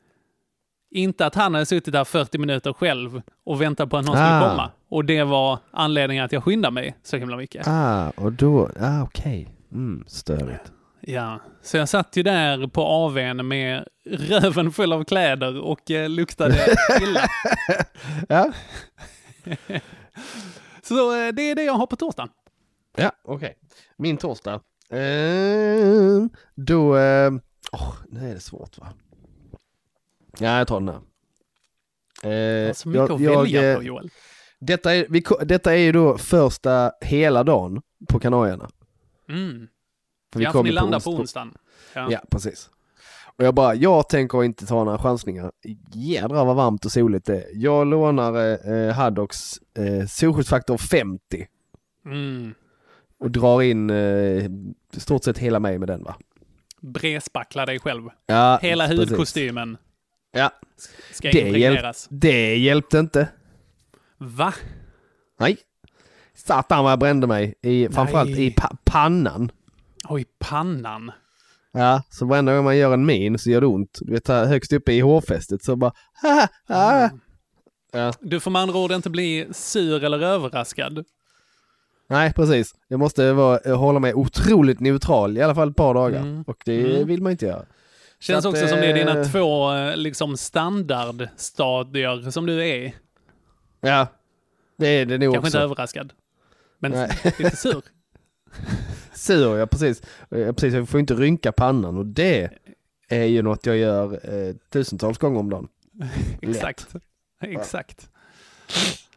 Inte att han hade suttit där fyrtio minuter själv och väntat på att någon skulle Ah. komma. Och det var anledningen att jag skyndade mig så himla mycket. Ah, och då, ah okej. Mm, störigt. Ja, så jag satt ju där på A V:n med röven full av kläder och eh, luktade illa. Ja, Så eh, det är det jag har på torsdagen. ja okej. Min torsdag. Eh, då, eh, oh, nu är det svårt va? Ja, jag tar den här. Eh, Så mycket att jag- välja jag, på, eh, Joel. Detta är, vi, ko- detta är ju då första hela dagen på Kanarierna. Mm. För vi Ja, för kommer ni landar ons- på onsdagen. Ja. Ja, precis. Och jag bara, jag tänker inte ta några chansningar. Jädrar vad varmt och soligt det är. Jag lånar eh, Haddocks eh, solskyddsfaktor femtio Mm. och drar in eh, i stort sett hela mig med den va? Brespackla dig själv. Ja, Hela precis. hudkostymen Ja, ska det, hjälp, impregneras. det hjälpte inte. Va? Nej. Satan vad jag brände mig, i, framförallt Nej. i pa- pannan. Oj, pannan. Ja, så varenda gång man gör en min så gör det ont. Du vet här högst uppe i hårfästet så bara ah, ah. Mm. Ja. Du får med andra ord inte bli sur eller överraskad. Nej, precis. Jag måste vara, eh, hålla mig otroligt neutral i alla fall ett par dagar. Mm. Och det Mm. vill man inte göra. Känns Så att, också som det är dina eh, två eh, liksom standardstadier som du är i. Ja, det är det nog Kanske också. inte överraskad. Men Nej. lite sur. Sur, ja precis. Ja, precis. Jag får inte rynka pannan och det är ju något jag gör eh, tusentals gånger om dagen. Exakt. Exakt.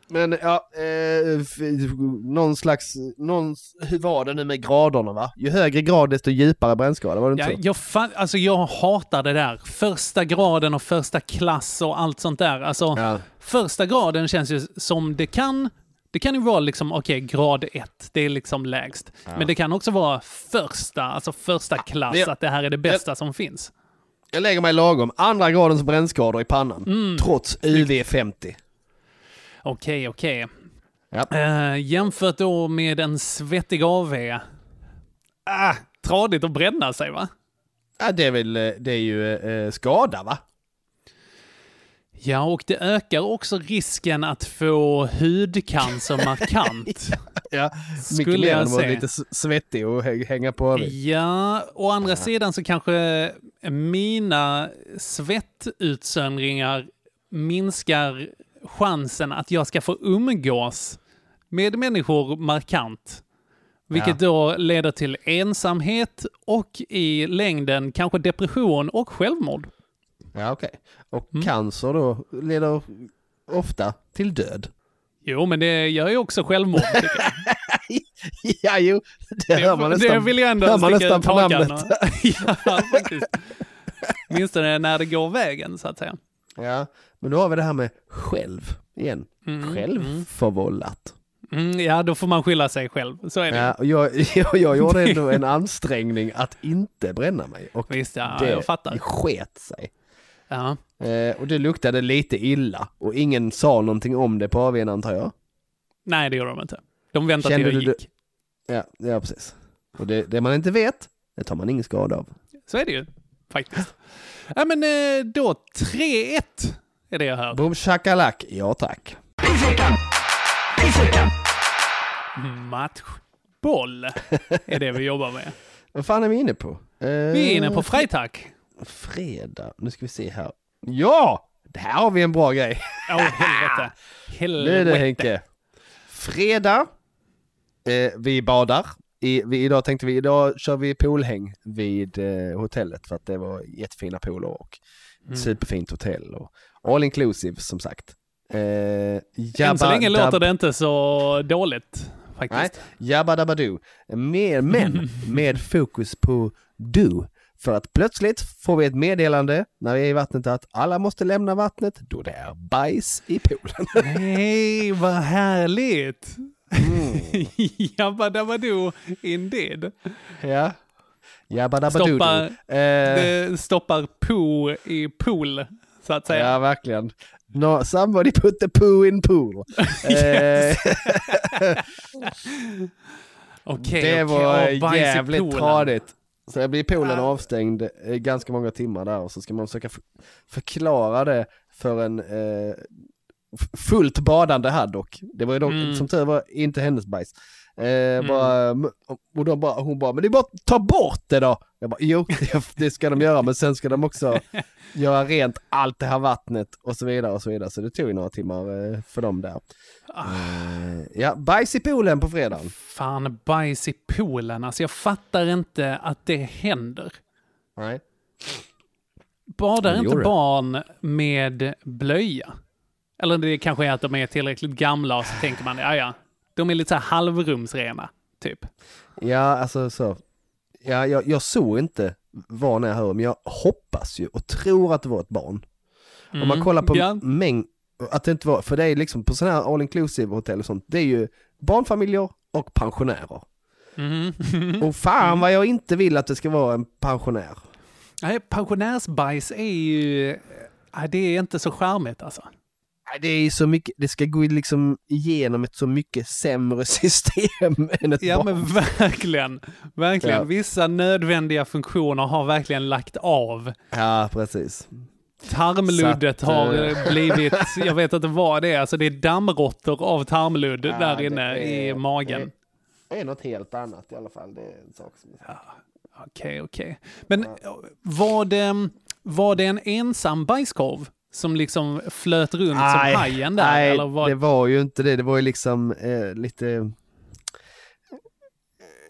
Men ja, eh, f- någon slags, någon, hur var det nu med graderna va? Ju högre grad desto djupare brännskada, var det inte Ja, så? jag, fa- alltså jag hatar det där. Första graden och första klass och allt sånt där. Alltså, Ja. första graden känns ju som det kan. Det kan ju vara liksom, okej, okay, grad ett. Det är liksom lägst. Ja. Men det kan också vara första, alltså första klass. det- att det här är det bästa som finns. Jag lägger mig lagom, andra gradens brännskador i pannan, Mm. trots U V femtio. Okej, okej. Ja. Eh, jämfört då med en svettig A V. Ah, tradigt att bränna sig va? Ja, det är väl, eh, det är ju eh, skada va? Ja, och det ökar också risken att få hudcancer markant. Ja, Skulle mycket mer jag än att vara säga. lite s- svettig och hä- hänga på över. Ja, å andra sidan så kanske mina svettutsöndringar minskar chansen att jag ska få umgås med människor markant. Vilket då leder till ensamhet och i längden kanske depression och självmord. Ja, okej. Och Mm. cancer då leder ofta till död. Jo, men det gör ju också självmord. tycker jag. Ja, jo, det, hör man det, nästan, det vill jag ändå hör man sticka nästan ut på hakan. namnet. Ja, faktiskt. Åtminstone när det går vägen, så att säga. Ja, men då har vi det här med själv igen. Mm, Självförvållat. Mm, ja, då får man skylla sig själv. Så är det. Ja, och jag, jag, jag gjorde ändå en ansträngning att inte bränna mig. Och Visst, ja, det jag fattar. sket sig. Ja. Eh, och det luktade lite illa. Och ingen sa någonting om det på A V:n, antar jag. Nej, det gjorde de inte. De väntade Kände till jag du gick. Ja, ja precis. Och det, det man inte vet, det tar man ingen skada av. Så är det ju, faktiskt. Ja, men eh, då tre ett är det jag hör. Boom shakalak, ja tack. Matchboll är det vi jobbar med. Vad fan är vi inne på? Eh, Vi är inne på fredag. fredag. Nu ska vi se här. Ja! Det här har vi en bra grej. Åh, oh, helvete. Nu är det Helvete. Henke. Fredag. Eh, vi badar. I, vi, idag tänkte vi, idag kör vi poolhäng vid eh, hotellet för att det var jättefina pooler och Mm. superfint hotell och all inclusive som sagt. Eh, Än så länge dab- låter det inte så dåligt, Nej, faktiskt. Jabba Dabba Doo. Med, men med fokus på do. För att plötsligt får vi ett meddelande när vi är i vattnet att alla måste lämna vattnet då det är bajs i poolen. Hej, vad härligt! Mm. Jabba dabba do, indeed. Ja. Jabba Dabba Doo. Stoppar, Eh, det stoppar po i pool, så att säga. ja, verkligen. No, somebody put the poo in pool. Eh, Okej, det okej. var Åh, bajs i jävligt poolen. tradigt. Så jag blir poolen Ah. avstängd eh, ganska många timmar där och så ska man försöka f- förklara det för en eh, f- fullt badande Haddock. Det var ju dock, Mm. som tur var inte hennes bajs. Eh, bara, och då bara, hon bara, men det är bara att ta bort det då. Jag bara, jo, det, det ska de göra, men sen ska de också göra rent allt det här vattnet och så vidare och så vidare. Så det tog ju några timmar eh, för dem där. Eh, ja, bajs i poolen på fredagen. Fan, bajs i poolen. Alltså jag fattar inte att det händer. Nej. Badar Men det inte gjorde det. barn med blöja? Eller det kanske är att de är tillräckligt gamla och så tänker man, ja ja, de är lite så här halvrumsrena, typ. Ja, alltså så. Ja, jag, jag såg inte vad när jag hör, men jag hoppas ju och tror att det var ett barn. Mm. Om man kollar på Ja. mängd, att det inte var, för det är liksom på sådana här all inclusive hotell och sånt, det är ju barnfamiljer och pensionärer. Mhm. Och fan vad jag inte vill att det ska vara en pensionär. Nej, pensionärsbajs är ju... Ja, det är inte så charmigt alltså. Nej, det är så mycket, det ska gå liksom igenom ett så mycket sämre system än ett Ja, barn. men verkligen. Verkligen. Ja. Vissa nödvändiga funktioner har verkligen lagt av. Ja, precis. Tarmluddet Så att, har eh, eh, blivit, jag vet inte vad det är, alltså det är dammråttor av tarmludd Ja, där det inne är- i magen. Det är något helt annat i alla fall, det är en sak som... Okej, okej. Men var det, var det en ensam bajskorv som liksom flöt runt Nej, som hajen där? Nej, eller var... det var ju inte det. Det var ju liksom eh, lite...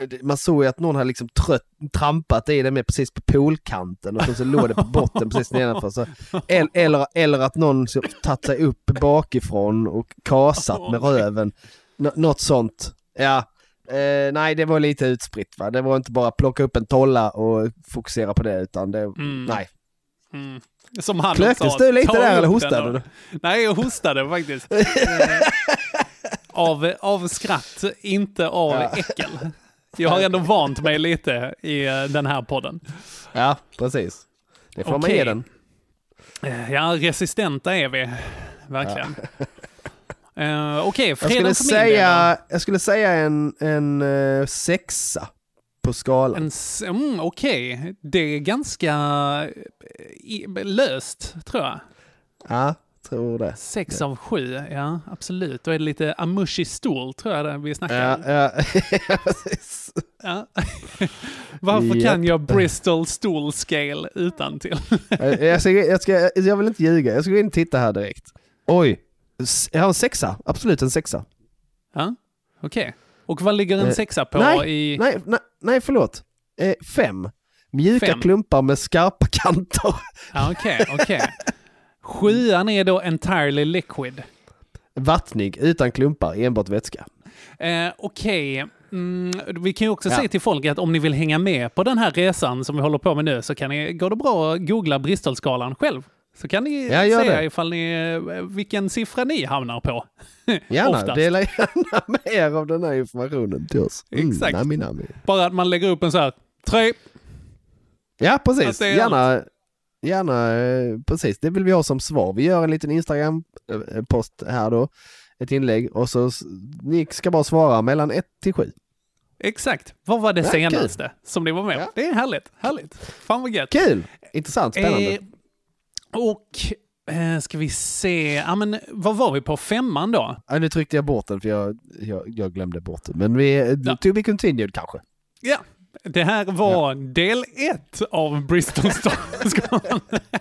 man såg ju att någon hade liksom trött, trampat i det med precis på poolkanten och så låg det på botten precis nedanför. Så, eller, eller att någon tagit sig upp bakifrån och kasat med röven. N- något sånt. Ja, eh, nej det var lite utspritt va. Det var inte bara plocka upp en tolla och fokusera på det utan det, mm. nej. Mm. Som han Klöktes du lite där eller hostade du? Nej, jag hostade faktiskt. av, av skratt, inte av ja. äckel. Jag har ändå vant mig lite i den här podden. Ja, precis. Det får okay. man ge den. Ja, resistenta är vi. Verkligen. Ja. Uh, Okej, okay, jag, skulle säga, jag skulle säga en, en uh, sexa på skalan. Mm, Okej, okay. Det är ganska i, löst, tror jag. Ja, tror det. Sex ja. av sju, ja, absolut. Då är det lite amushi stol, tror jag det vi snackar om. Ja, ja. Precis. Ja. Varför yep. kan jag Bristol Stool Scale utan till? jag, ska, jag, ska, jag vill inte ljuga, jag ska gå in och titta här direkt. Oj, jag har en sexa, absolut en sexa. Ja, okej. Okay. Och vad ligger en eh, sexa på? Nej, i... nej, nej, nej förlåt. Eh, fem. Mjuka fem. Klumpar med skarpa kanter. Ja, okej, okay, okej. Okay. Sjuan är då entirely liquid. Vattnig, utan klumpar, enbart vätska. Eh, okej. Okay. Mm, vi kan ju också ja. säga till folk att om ni vill hänga med på den här resan som vi håller på med nu så kan ni, går det bra att googla Bristolskalan själv. Så kan ni ja, säga det. Ifall ni, vilken siffra ni hamnar på. Gärna, dela gärna mer av den här informationen till oss. Mm, Exakt. Nami, nami. Bara att man lägger upp en så här, tre. Ja, precis. Gärna, gärna, precis. Det vill vi ha som svar. Vi gör en liten Instagram-post här då. Ett inlägg. Och så ni ska bara svara mellan ett till sju. Exakt. Vad var det ja, senaste kul. Som ni var med? Ja. Det är härligt. Härligt. Fan vad gött. Kul. Intressant. Spännande. Eh, och eh, ska vi se. Ja, men vad var vi på? Femman då? Ja, nu tryckte jag bort den för jag, jag, jag glömde bort den. Men vi, ja. to be continued kanske. Ja. Det här var ja. del ett av Bristolskalan.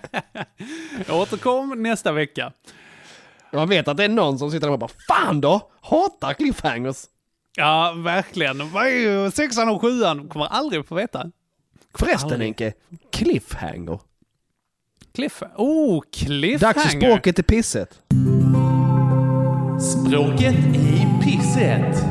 Jag återkom nästa vecka. Jag vet att det är någon som sitter där och bara, fan då, hatar cliffhangers. Ja, verkligen. Vad är ju sexan och sjuan? Kommer aldrig få veta. Förresten, Henke, cliffhanger. Cliff. Oh, cliffhanger. Dags för språket i pisset. Språket i pisset.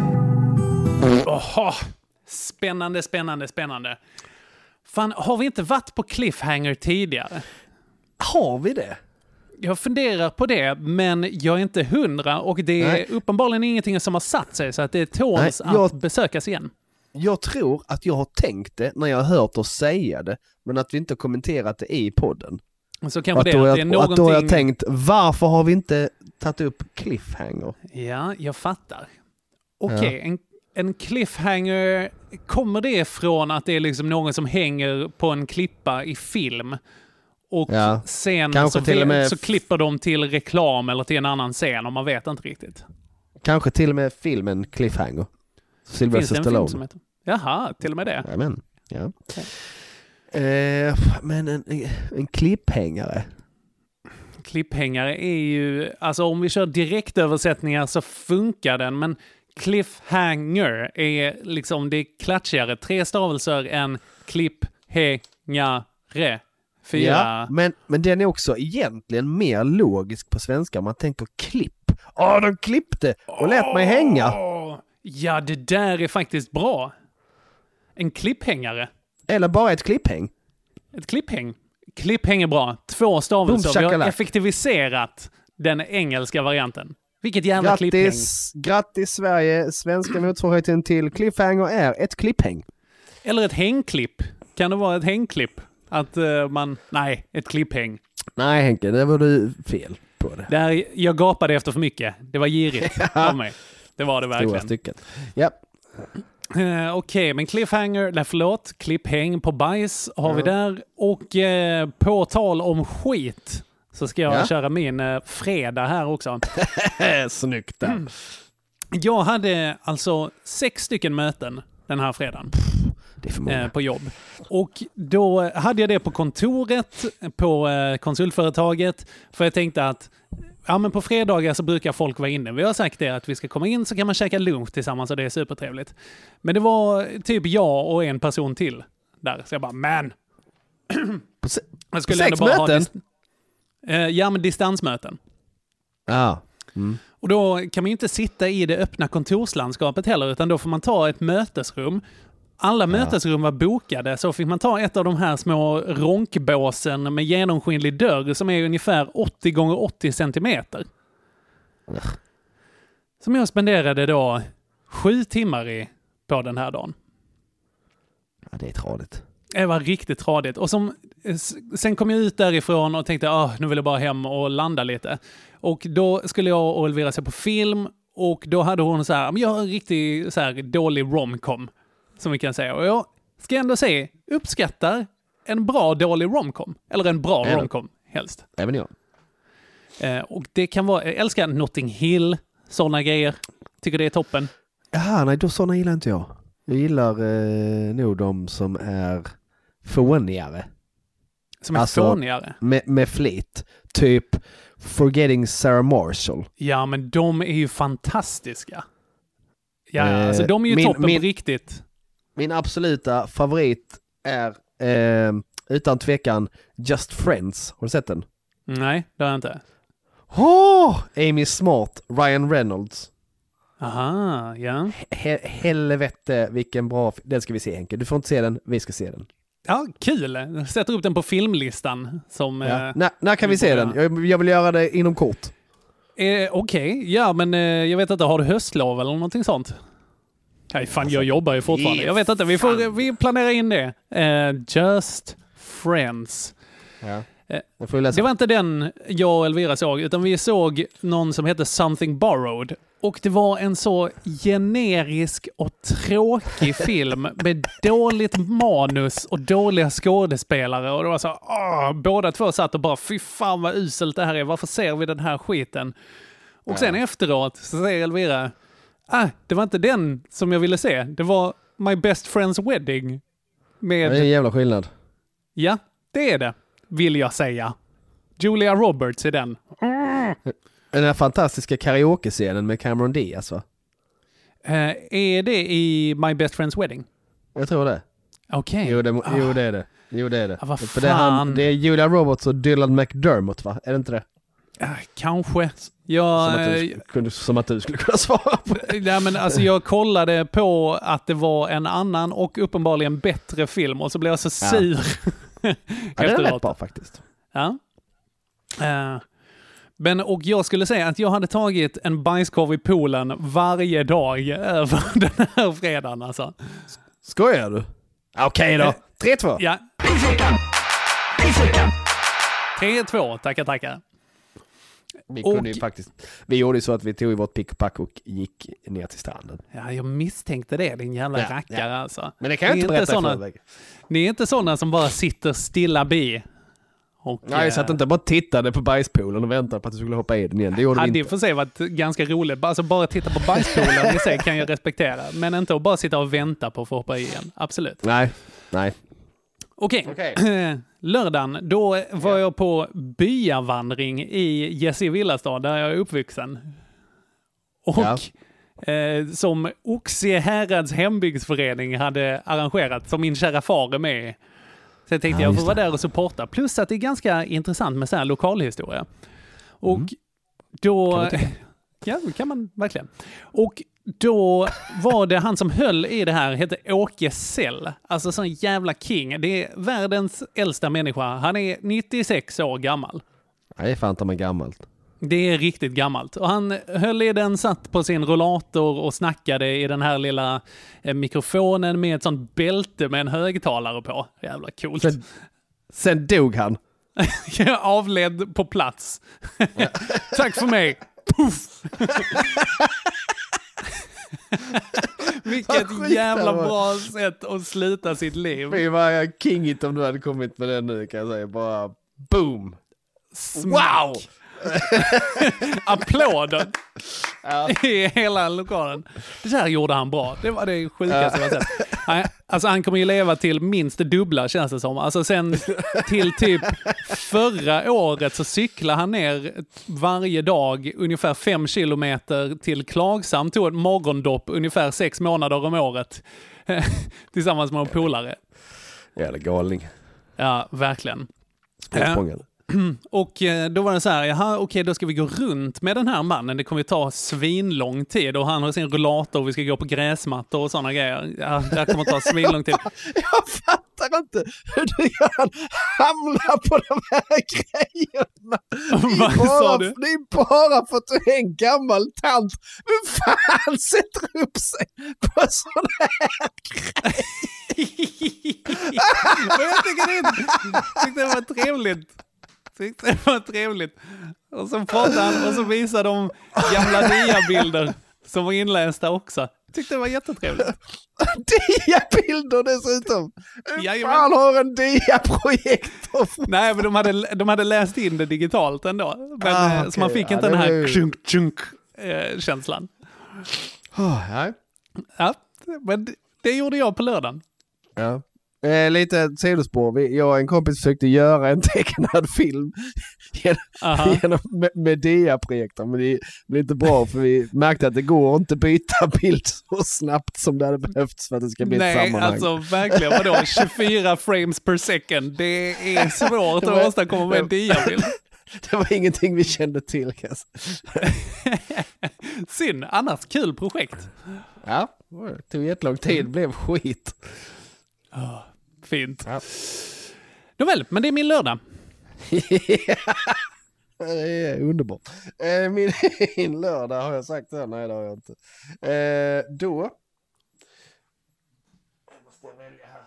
Oha. Spännande, spännande, spännande. Fan, har vi inte varit på cliffhanger tidigare? Har vi det? Jag funderar på det, men jag är inte hundra och det är Nej. uppenbarligen ingenting som har satt sig så att det tåls Nej, jag, att besökas igen. Jag tror att jag har tänkt det när jag har hört oss säga det, men att vi inte har kommenterat det i podden. Så kanske det, då att jag, det är någonting... att då har jag tänkt, varför har vi inte tagit upp cliffhanger? Ja, jag fattar. Okej, okay, ja. en, en cliffhanger, kommer det från att det är liksom någon som hänger på en klippa i film? Och ja, sen så, till och med... så klipper de till reklam eller till en annan scen och man vet inte riktigt. Kanske till och med filmen Cliffhanger. Sylvester Stallone. Film som heter... Jaha, till och med det. Jajamän, ja. Okay. Eh, men en, en klipphängare. Klipphängare är ju... Alltså om vi kör direktöversättningar så funkar den, men cliffhanger är liksom det klatschigare. Tre stavelser än klipphängare. Fyra. Ja, men, men den är också egentligen mer logisk på svenska om man tänker klipp. Åh, de klippte och lät oh, mig hänga. Ja, det där är faktiskt bra. En klipphängare. Eller bara ett klipphäng. Ett klipphäng. Klipphäng är bra. Två stavelser. Vi har effektiviserat den engelska varianten. Vilket jävla grattis, klipphäng. Grattis Sverige. Svenska motsvarigheten till cliffhanger är ett klipphäng. Eller ett hängklipp. Kan det vara ett hängklipp? Att uh, man... Nej, ett klipphäng. Nej Henke, det var du fel på det. Där, jag gapade efter för mycket. Det var girigt av mig. Det var det verkligen. Stora stycket. Japp. Uh, Okej, okay, men cliffhanger, nej förlåt, klipphäng på bajs har ja. vi där. Och uh, på tal om skit så ska jag ja. köra min uh, fredag här också. Snyggt där. Mm. Jag hade alltså sex stycken möten den här fredagen. Det är för många. På jobb. Och då hade jag det på kontoret, på konsultföretaget, för jag tänkte att Ja, men på fredagar så brukar folk vara inne. Vi har sagt det att vi ska komma in så kan man käka lunch tillsammans och det är supertrevligt. Men det var typ jag och en person till där. Så jag bara, man. På, se- jag skulle på sex ändå bara möten? Ha dist- eh, ja, men distansmöten. Ja. Mm. Och då kan man ju inte sitta i det öppna kontorslandskapet heller, utan då får man ta ett mötesrum. Alla mötesrum var bokade, så fick man ta ett av de här små ronkbåsen med genomskinlig dörr som är ungefär åttio gånger åttio centimeter. Som jag spenderade då sju timmar i på den här dagen. Ja, det är tradigt. Det var riktigt tradigt. Och som, sen kom jag ut därifrån och tänkte ah, nu vill jag bara hem och landa lite. Och då skulle jag och Elvira se på film och då hade hon så här, men jag har en riktigt så här dålig romcom som vi kan säga. Och jag ska ändå säga, uppskattar en bra dålig romcom. Eller en bra Även. romcom helst. Även jag. Eh, och det kan vara, jag älskar Notting Hill, sådana grejer. Tycker det är toppen. Jaha, nej då sådana gillar inte jag. Jag gillar eh, nog de som är fånigare. Som är Alltså, fånigare. Med, med flit. Typ Forgetting Sarah Marshall. Ja, men de är ju fantastiska. Ja, Eh, alltså de är ju min- toppen min- på riktigt. Min absoluta favorit är eh, utan tvekan Just Friends. Har du sett den? Nej, det har jag inte. Oh! Amy Smart, Ryan Reynolds. Aha, ja. He- helvete vilken bra... fi- Den ska vi se, Henke. Du får inte se den, vi ska se den. Ja, kul. Jag sätter upp den på filmlistan. Som, Ja. eh, När, när kan vi se den? Jag, jag vill göra det inom kort. eh, Okej, okay. Ja men eh, jag vet inte, har du höstlov eller någonting sånt? Nej, fan jag jobbar ju fortfarande. Jag vet inte, vi får vi planerar in det. Eh, Just Friends. Ja. Eh, Jag får läsa. Det var inte den jag och Elvira såg, utan vi såg någon som heter Something Borrowed. Och det var en så generisk och tråkig film med dåligt manus och dåliga skådespelare. Och det var så, åh, båda två satt och bara, fy fan vad uselt det här är. Varför ser vi den här skiten? Och sen efteråt så säger Elvira, ah, det var inte den som jag ville se. Det var My Best Friend's Wedding. Med... Det är en jävla skillnad. Ja, det är det, vill jag säga. Julia Roberts är den. Den här fantastiska karaoke-scenen med Cameron Diaz, va? Uh, är det i My Best Friend's Wedding? Jag tror det. Okej. Jo, det, jo, det är det. Jo, det är det. Ah, vad För det, är han, fan. det är Julia Roberts och Dylan McDermott, va? Är det inte det? Uh, kanske. Jag, Som att, du, kunde, som att du skulle kunna svara på det. ja, men alltså, jag kollade på att det var en annan och uppenbarligen bättre film och så blev jag så sur. Ja, det är rätt bra faktiskt. Ja. Uh, men och jag skulle säga att jag hade tagit en bajskorv i poolen varje dag över den här fredagen alltså. Skojar du? Okej då. tre två. Ja. tre två, tackar tackar. Vi, Och- kunde ju faktiskt, vi gjorde ju så att vi tog i vårt pick och pack och gick ner till stranden. Ja, jag misstänkte det, din jävla Ja, rackare ja. alltså. Men det kan jag Ni inte är berätta i såna, förväg. Ni är inte sådana som bara sitter stilla bi. Och, Nej, jag satt eh, inte bara tittade på bajspoolen och väntade på att du skulle hoppa i den igen. Det gjorde vi hade i och inte. för sig varit ganska roligt. Alltså bara titta på bajspoolen i sig kan jag respektera. Men inte att bara sitta och vänta på att få hoppa i igen. Absolut. Nej, nej. Okej. Okej. Lördagen, då var jag på byavandring i Jesse Villastad där jag är uppvuxen. Och Ja. eh, som Oxie-Härads hembygdsförening hade arrangerat, som min kära far är med i. Så jag tänkte Ja, jag just får vara det. där och supporta. Plus att det är ganska intressant med så här lokalhistoria. Och Mm. då... Kan man tycka. Ja, det kan man verkligen. Och då var det han som höll i det här, hette Åke Sell. Alltså sån jävla king. Det är världens äldsta människa. Han är nittiosex år gammal. Nej, fan ta mig gammalt. Det är riktigt gammalt. Och han höll i den, satt på sin rollator och snackade i den här lilla eh, mikrofonen med ett sånt bälte med en högtalare på. Jävla coolt. Sen, sen dog han. Jag avled på plats. Tack för mig. Puff. Vilket Vad skit jävla det var. bra sätt att sluta sitt liv. Fy vad jag kingigt om du hade kommit med den nu kan jag säga. Bara boom. Smack. Wow! Applåder Ja. i hela lokalen. Det här gjorde han bra. Det var det sjukaste jag har sett. Nej, alltså han kommer ju leva till minst det dubbla, känns det som. Alltså sen till typ förra året så cyklar han ner varje dag ungefär fem kilometer till Klagsam, tog ett morgondopp ungefär sex månader om året tillsammans med en polare. Jävla galning. Ja, verkligen. Språngsprången. Och då var det så här, jaha, okej, då ska vi gå runt med den här mannen. Det kommer ju ta svinlång tid och han har sin rullator och vi ska gå på gräsmattor och sådana grejer. Ja, det kommer ta svinlång tid. Jag fattar inte hur du kan hamna på de här grejerna. Vad bara, sa du? Det är bara för att du är en gammal tant. Vem fan sätter upp sig på sådana här grejer? Men jag tycker det, jag tyckte det var trevligt. Jag tyckte det var trevligt. Och så pratade han och så visade de gamla diabilder som var inlästa också. Jag tyckte det var jättetrevligt. Diabilder dessutom. Vem Jajamän. fan har en diaprojektor? Nej, men de hade, de hade läst in det digitalt ändå. Men, Ah, eh, okay. Så man fick Ja, inte det den här var ju- tjunk tjunk eh, känslan. Oh, nej. Ja, men det, det gjorde jag på lördagen. Ja. Eh, lite sidospår. Vi- Jag och en kompis försökte göra en tecknad film Aha. genom, med, med diaprojektor, men det blev inte bra för vi märkte att det går inte byta bild så snabbt som det hade behövts för att det ska bli ett Nej, sammanhang. alltså verkligen, vadå? tjugofyra frames per second. Det är svårt att åstadkomma med en diabild. Det var ingenting vi kände till. Kanske. Synd, annars kul projekt. Ja, det tog jättelång tid, blev skit. Oh, fint. Ja. Nåväl, men det är min lördag. Det är underbart. Eh, min, min lördag har jag sagt det? Nej, det har jag inte. Eh, då... Jag måste välja här.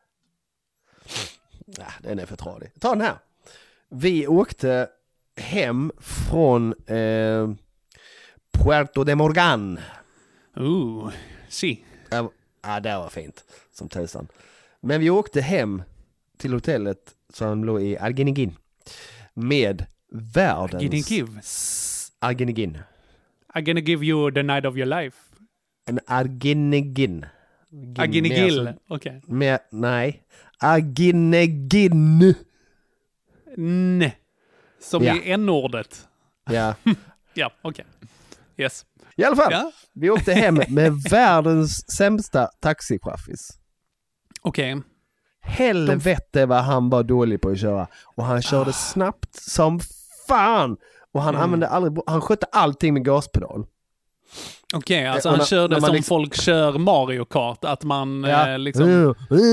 Nej, den är för tradig. Ta den här. Vi åkte hem från eh, Puerto de Morgan. Ooh, si. Ja, ah, det var fint. Som tusan. Men vi åkte hem till hotellet som låg i Argenigin. Med världens... Argenigin? S- Argenigin. I'm gonna give you the night of your life. En Argenigin. Argenigil, okej. Okay. Med, nej. Argenigin. Nej. Som Ja. i n-ordet. Ja. Ja, okej. Yes. I alla fall. Ja. Vi åkte hem med världens sämsta taxichaffis. Okej. Helvete vad han var dålig på att köra. Och han körde snabbt som fan. Och han Mm. använde aldrig, han skötte allting med gaspedal. Okej, alltså Och han när- körde när man som liksom- folk kör Mario Kart. Att man Ja. eh, liksom...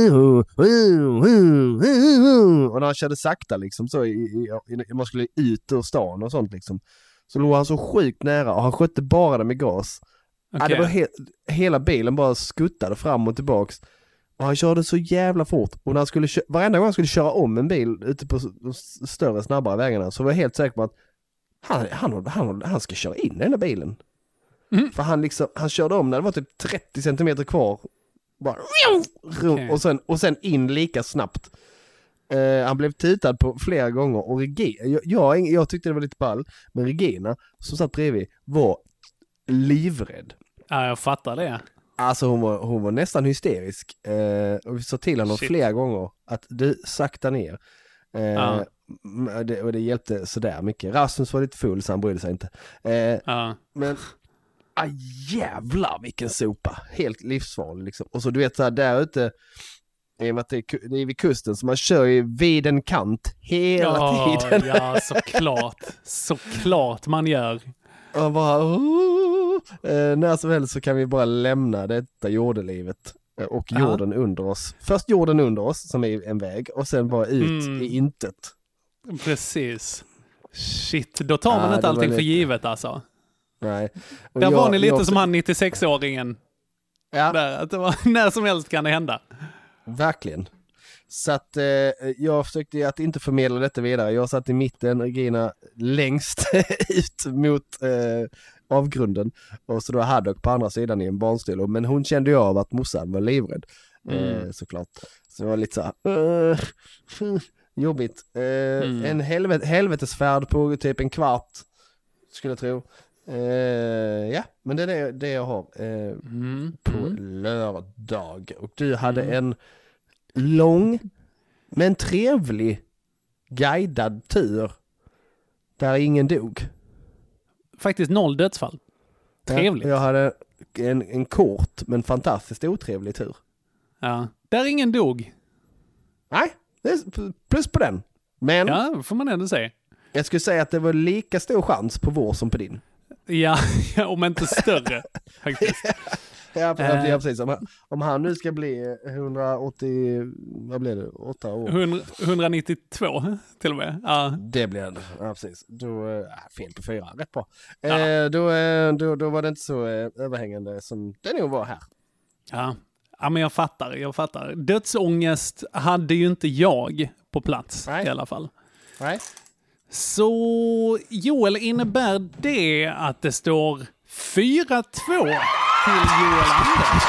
Och när han körde sakta liksom så i, i, i, man skulle ut ur stan och sånt liksom. Så låg han så sjukt nära och han skötte bara det med gas. Ja, Okej. det var he- hela bilen bara skuttade fram och tillbaks. Och han körde så jävla fort. Och när han skulle kö- varenda gång han skulle köra om en bil ute på de s- större, snabbare vägarna så var jag helt säker på att han, han, han, han ska köra in i den här bilen. Mm. För han liksom, han körde om när det var typ trettio centimeter kvar. Bara, Okej. och, sen, och sen in lika snabbt. Eh, han blev tutad på flera gånger och Regina, jag, jag, jag tyckte det var lite ball, men Regina som satt bredvid var livrädd. Ja, jag fattar det. Alltså hon var, hon var nästan hysterisk. Eh, och vi sa till honom Shit. flera gånger att du sakta ner. Eh, Ja. m- det, och det hjälpte sådär mycket. Rasmus var lite full så han brydde sig inte. Eh, Ja. men ah, jävlar vilken sopa. Helt livsfarlig liksom. Och så du vet så här där ute, i och med att det är, ku- det är vid kusten så man kör ju vid en kant hela Ja, tiden. ja, såklart. Såklart man gör. Och bara, oh, eh, när som helst så kan vi bara lämna detta jordelivet eh, och Ja. jorden under oss. Först jorden under oss som är en väg och sen bara ut Mm. i intet. Precis. Shit, då tar man Ja, inte det allting var för lite- givet alltså. Nej. Och Där jag- var ni lite jag- som han nittiosex-åringen. Ja, Där, att det var, när som helst kan det hända. verkligen. Så att eh, jag försökte att inte förmedla detta vidare. Jag satt i mitten, Regina längst ut mot eh, avgrunden. Och så då Haddock på andra sidan i en barnstol. Men hon kände ju av att morsan var livrädd. Mm. Eh, såklart. Så jag var lite så här, "Åh, jobbigt. Eh, Mm. En helvet, helvetesfärd på typ en kvart, skulle jag tro. Eh, ja, men det är det, det jag har eh, Mm. på Mm. lördag. Och du hade Mm. en lång men trevlig guidad tur där ingen dog. Faktiskt noll dödsfall. Trevligt. Ja, jag hade en, en kort men fantastiskt otrevlig tur. Ja. Där ingen dog. Nej, det är plus på den. Men Ja, får man ändå säga. jag skulle säga att det var lika stor chans på vår som på din. Ja, om inte större faktiskt. Ja, för, Eh. ja precis. Om han, om han nu ska bli hundraåttio, vad blir det, åtta år? hundra, hundranittiotvå till och med. Ja. Det blir det. Ja, precis. Då, äh, fel på fyra, rätt bra. Ja. Eh, då, eh, då, då var det inte så eh, överhängande som det nog var här. Ja. Ja, men jag fattar, jag fattar. Dödsångest hade ju inte jag på plats Nej. i alla fall. Nej. Så Joel, innebär det att det står fyra två till Joel Anders?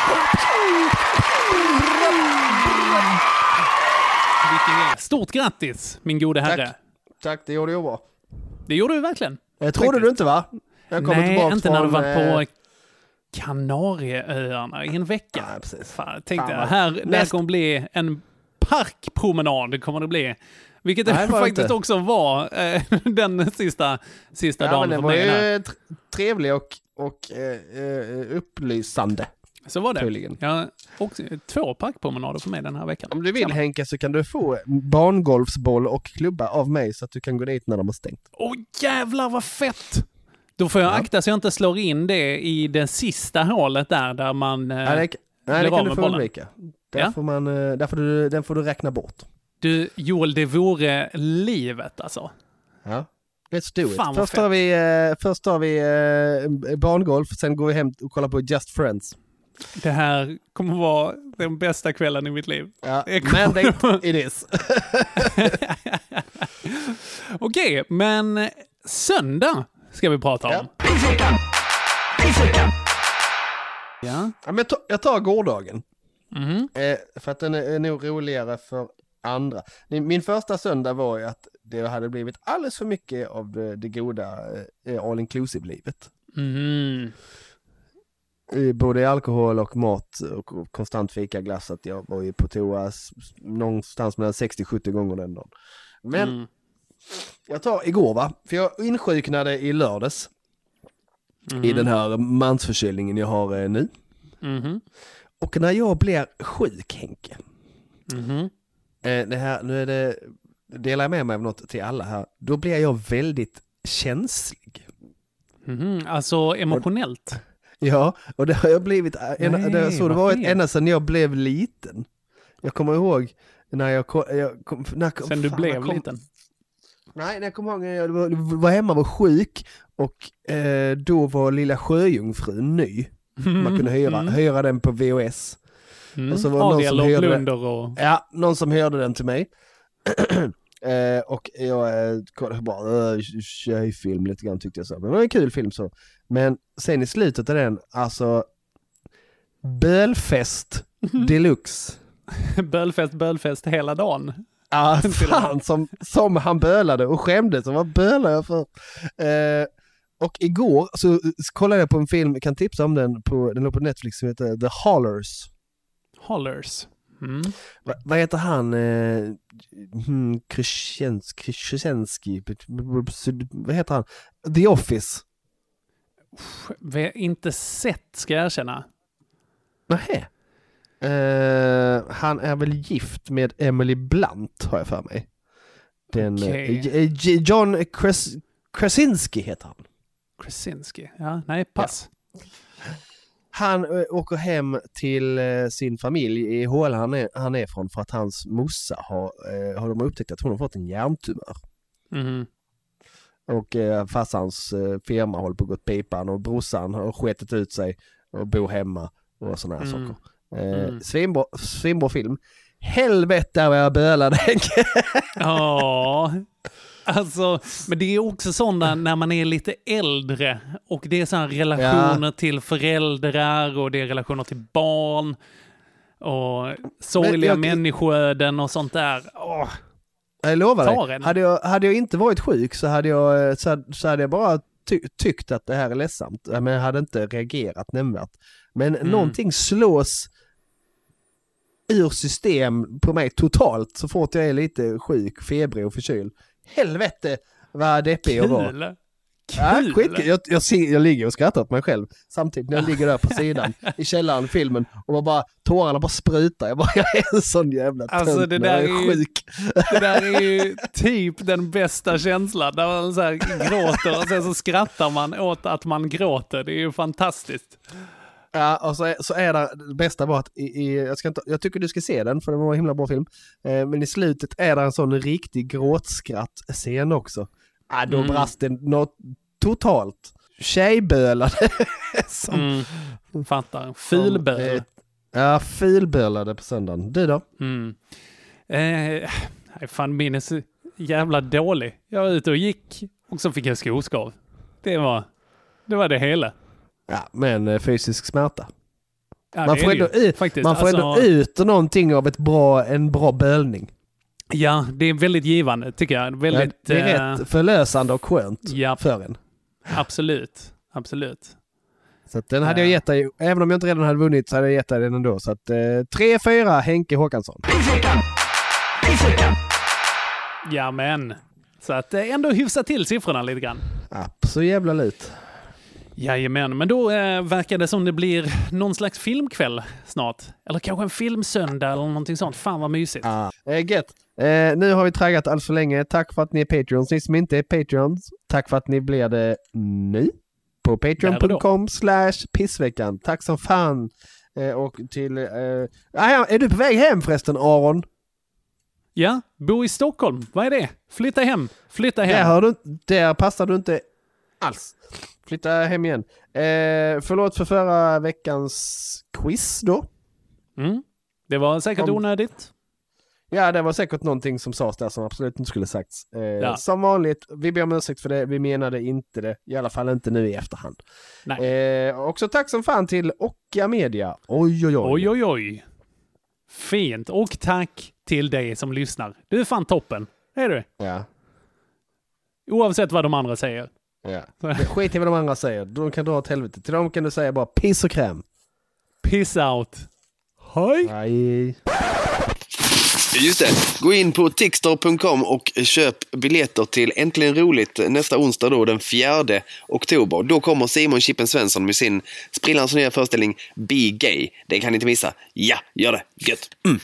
Vilken är. Stort grattis, min gode herre. Tack. Tack, det gjorde jag bra. Det gjorde du verkligen. Jag trodde Faktiskt. du inte, va? Jag kommer Nej, tillbaka inte när du från, var på eh, Kanarieöarna i en vecka. Ja, precis. Fan, jag tänkte, Fan, vad- här, det här näst- kommer bli en parkpromenad, kommer det bli. Vilket det Nej, var det faktiskt inte. också var eh, den sista, sista Ja, dagen men det för var mig. ju Där. tr- trevlig och, och eh, eh, upplysande. Så var det. tydligen. Ja, och två parkpromenader för mig den här veckan. Om du vill Samma. Henke så kan du få barngolfsboll och klubba av mig så att du kan gå dit när de har stängt. Åh jävlar vad fett! Då får jag Ja. akta så jag inte slår in det i det sista hålet där, där man eh, Nej, det, nej, blir det av kan du med få bollen. undvika. Där Ja. får man, eh, där får du, den får du räkna bort. Du, Joel, det vore livet alltså. Ja. Let's do it. Fan, vad Först fett. tar vi, eh, först tar vi eh, barngolf, sen går vi hem och kollar på Just Friends. Det här kommer vara den bästa kvällen i mitt liv. Ja, Jag kommer- mandate it is. Okej, men söndag ska vi prata om. Ja. Ja. Ja, men jag, tar, jag tar gårdagen. Mhm. Eh, för att den är, är nog roligare för andra. Min första söndag var ju att det hade blivit alldeles för mycket av det, det goda eh, all inclusive-livet. Mhm. I både alkohol och mat och, och konstant fika glass. Att jag var ju på toa s- någonstans mellan sextio till sjuttio gånger den dagen. Men Mm. jag tar igår, va? För jag insjuknade i lördags Mhm. i den här mansförkylningen jag har eh, nu. Mhm. Och när jag blir sjuk, Henke, Mhm. eh, det här, nu är det, delar jag med mig av något till alla här, då blir jag väldigt känslig. Mhm. Alltså emotionellt. Ja, och det har jag blivit, en, Nej, det, så det vad varit fel. ända sedan jag blev liten. Jag kommer ihåg när jag, ko- jag kom, när, kom- Sen du fan, blev jag kom, liten. Nej, när jag kommer ihåg när jag var, var hemma och var sjuk och eh, då var Lilla Sjöjungfrun ny. Man kunde hyra, Mm. hyra den på V H S. Mm. Och så var det någon Adel som och hyrde- Blunder och... Ja, någon som hörde den till mig. eh, och jag eh, kollade bara, äh, tjejfilm lite grann tyckte jag så. Men det var en kul film så. Men sen i slutet av den, alltså bölfest deluxe. Bölfest, bölfest hela dagen. Ja, fan som, som han bölade och skämdes. Och vad bölar jag för? Eh, och igår så, så kollade jag på en film, jag kan tipsa om den, på, den låg på Netflix som heter The Hollers. Hollers. Mm. Va, vad heter han? Eh, hmm, Krzyzewski, Krzyzewski, vad heter han? The Office. Vi har inte sett, ska jag erkänna. Nähä. Eh, han är väl gift med Emily Blunt, har jag för mig. Den, Okej. eh, J- J- John Kras- Krasinski heter han. Krasinski. Ja, nej, pass. Han eh, åker hem till eh, sin familj i Håla han är, han är från för att hans morsa har, eh, har de upptäckt att hon har fått en hjärntumör. Mhm. Och eh, farsans eh, firma håller på att gå åt pipan och brorsan har sketit ut sig och bor hemma och sådana här Mm. saker. Eh, Mm. svinbra, svinbra film. Helvete vad jag bölade. Ja, alltså, men det är också sådana när man är lite äldre och det är sådana relationer till föräldrar och det är relationer till barn och sorgliga Men jag- människoöden och sånt där. Åh. Jag lovar tar dig. en. Hade jag, hade jag inte varit sjuk så hade jag, så hade, så hade jag bara ty, tyckt att det här är ledsamt. Men jag hade inte reagerat nämnvärt. Men Mm. någonting slås ur system på mig totalt så fort jag är lite sjuk, febrig och förkyld. Helvete vad deppig jag var. Kul! Ja, Kul. skit, jag, jag, ser, jag ligger och skrattar åt mig själv samtidigt när jag ligger där på sidan i källaren, filmen, och bara, tårarna bara sprutar. Jag bara, jag är en sån jävla tönt Alltså, det när där jag är är ju- sjuk. Det där är ju typ den bästa känslan. Där man så här gråter och sen så skrattar man åt att man gråter. Det är ju fantastiskt. Ja, och så är, så är det, det bästa var att i, i, jag, ska inte, jag tycker du ska se den för det var en himla bra film. Eh, men i slutet är det en sån riktig gråtskratt-scen också. Ja, då Mm. brast det något totalt. Tjejbölade. som, Mm. Fattar. Fulböl. eh, Ja, filbölade på söndagen. Du då? Mm. Eh, nej, fan, min är så jävla dålig. Jag var ute och gick och så fick jag skoskav. Det var det, var det hela. Ja, men eh, fysisk smärta. Ja, man det får, är det ändå, ju, ut, faktiskt. man får Alltså, ändå ut någonting av ett bra, en bra bölning. Ja, det är väldigt givande tycker jag. Väldigt, Ja, det är eh, rätt förlösande och skönt ja, för en. absolut. Absolut. Så att den hade jag Ja. gett dig, även om jag inte redan hade vunnit så hade jag gett dig den ändå. Så att eh, tre fyra Henke Håkansson. Ja, men. Så att eh, ändå hyfsa till siffrorna lite grann. Ja, så jävla lut. Jajamän, men då eh, verkar det som det blir någon slags filmkväll snart. Eller kanske en filmsöndag eller någonting sånt. Fan vad mysigt. Ah. Eh, gött. Eh, nu har vi traggat allt för länge. Tack för att ni är Patreons. Ni som inte är Patreons, tack för att ni blir det nu. På patreon punkt com slash pissveckan. Tack som fan. Eh, och till... Eh, ah, är du på väg hem förresten, Aron? Ja, bo i Stockholm. Vad är det? Flytta hem. Flytta hem. Där, har du, där passar du inte alls. Flytta hem igen. Eh, förlåt för förra veckans quiz då. Mm. Det var säkert Om- onödigt. Ja, det var säkert någonting som sades där som absolut inte skulle sagts. Eh, Ja. Som vanligt, vi ber om ursäkt för det. Vi menade inte det. I alla fall inte nu i efterhand. Nej. Eh, också tack som fan till Ocka Media. Oj, oj, oj. Oj, oj, oj. Fint. Och tack till dig som lyssnar. Du är fan toppen. Är du? Ja, Oavsett vad de andra säger. ja. Det skit i vad de andra säger. De kan dra åt helvete. Till dem kan du säga bara piss och kräm. Piss out. Hej. Nej. Just det, gå in på tixter punkt com och köp biljetter till Äntligen roligt nästa onsdag då, den fjärde oktober. Då kommer Simon Chippen Svensson med sin sprillans nya föreställning Be Gay. Det kan ni inte missa. Ja, gör det. Gött. Mm.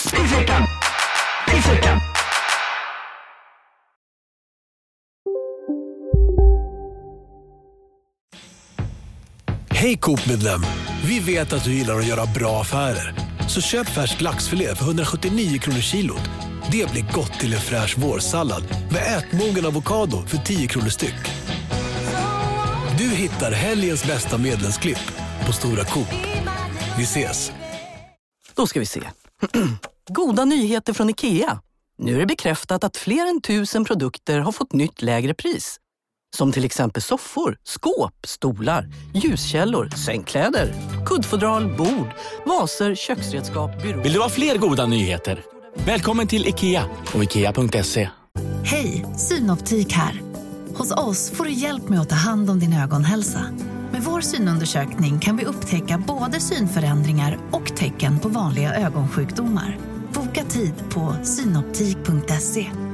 Hej Coop-medlem! Vi vet att du gillar att göra bra affärer. Så köp färsk laxfilé för hundrasjuttionio kronor kilot. Det blir gott till en fräsch vårsallad med ätmogen avokado för tio kronor styck. Du hittar helgens bästa medlemsklipp på Stora Coop. Vi ses! Då ska vi se. Goda nyheter från IKEA. Nu är det bekräftat att fler än tusen produkter har fått nytt lägre pris. Som till exempel soffor, skåp, stolar, ljuskällor, sängkläder, kuddfodral, bord, vaser, köksredskap, byråer. Vill du ha fler goda nyheter? Välkommen till IKEA och ikea punkt se. Hej, Synoptik här. Hos oss får du hjälp med att ta hand om din ögonhälsa. Med vår synundersökning kan vi upptäcka både synförändringar och tecken på vanliga ögonsjukdomar. Boka tid på synoptik punkt se.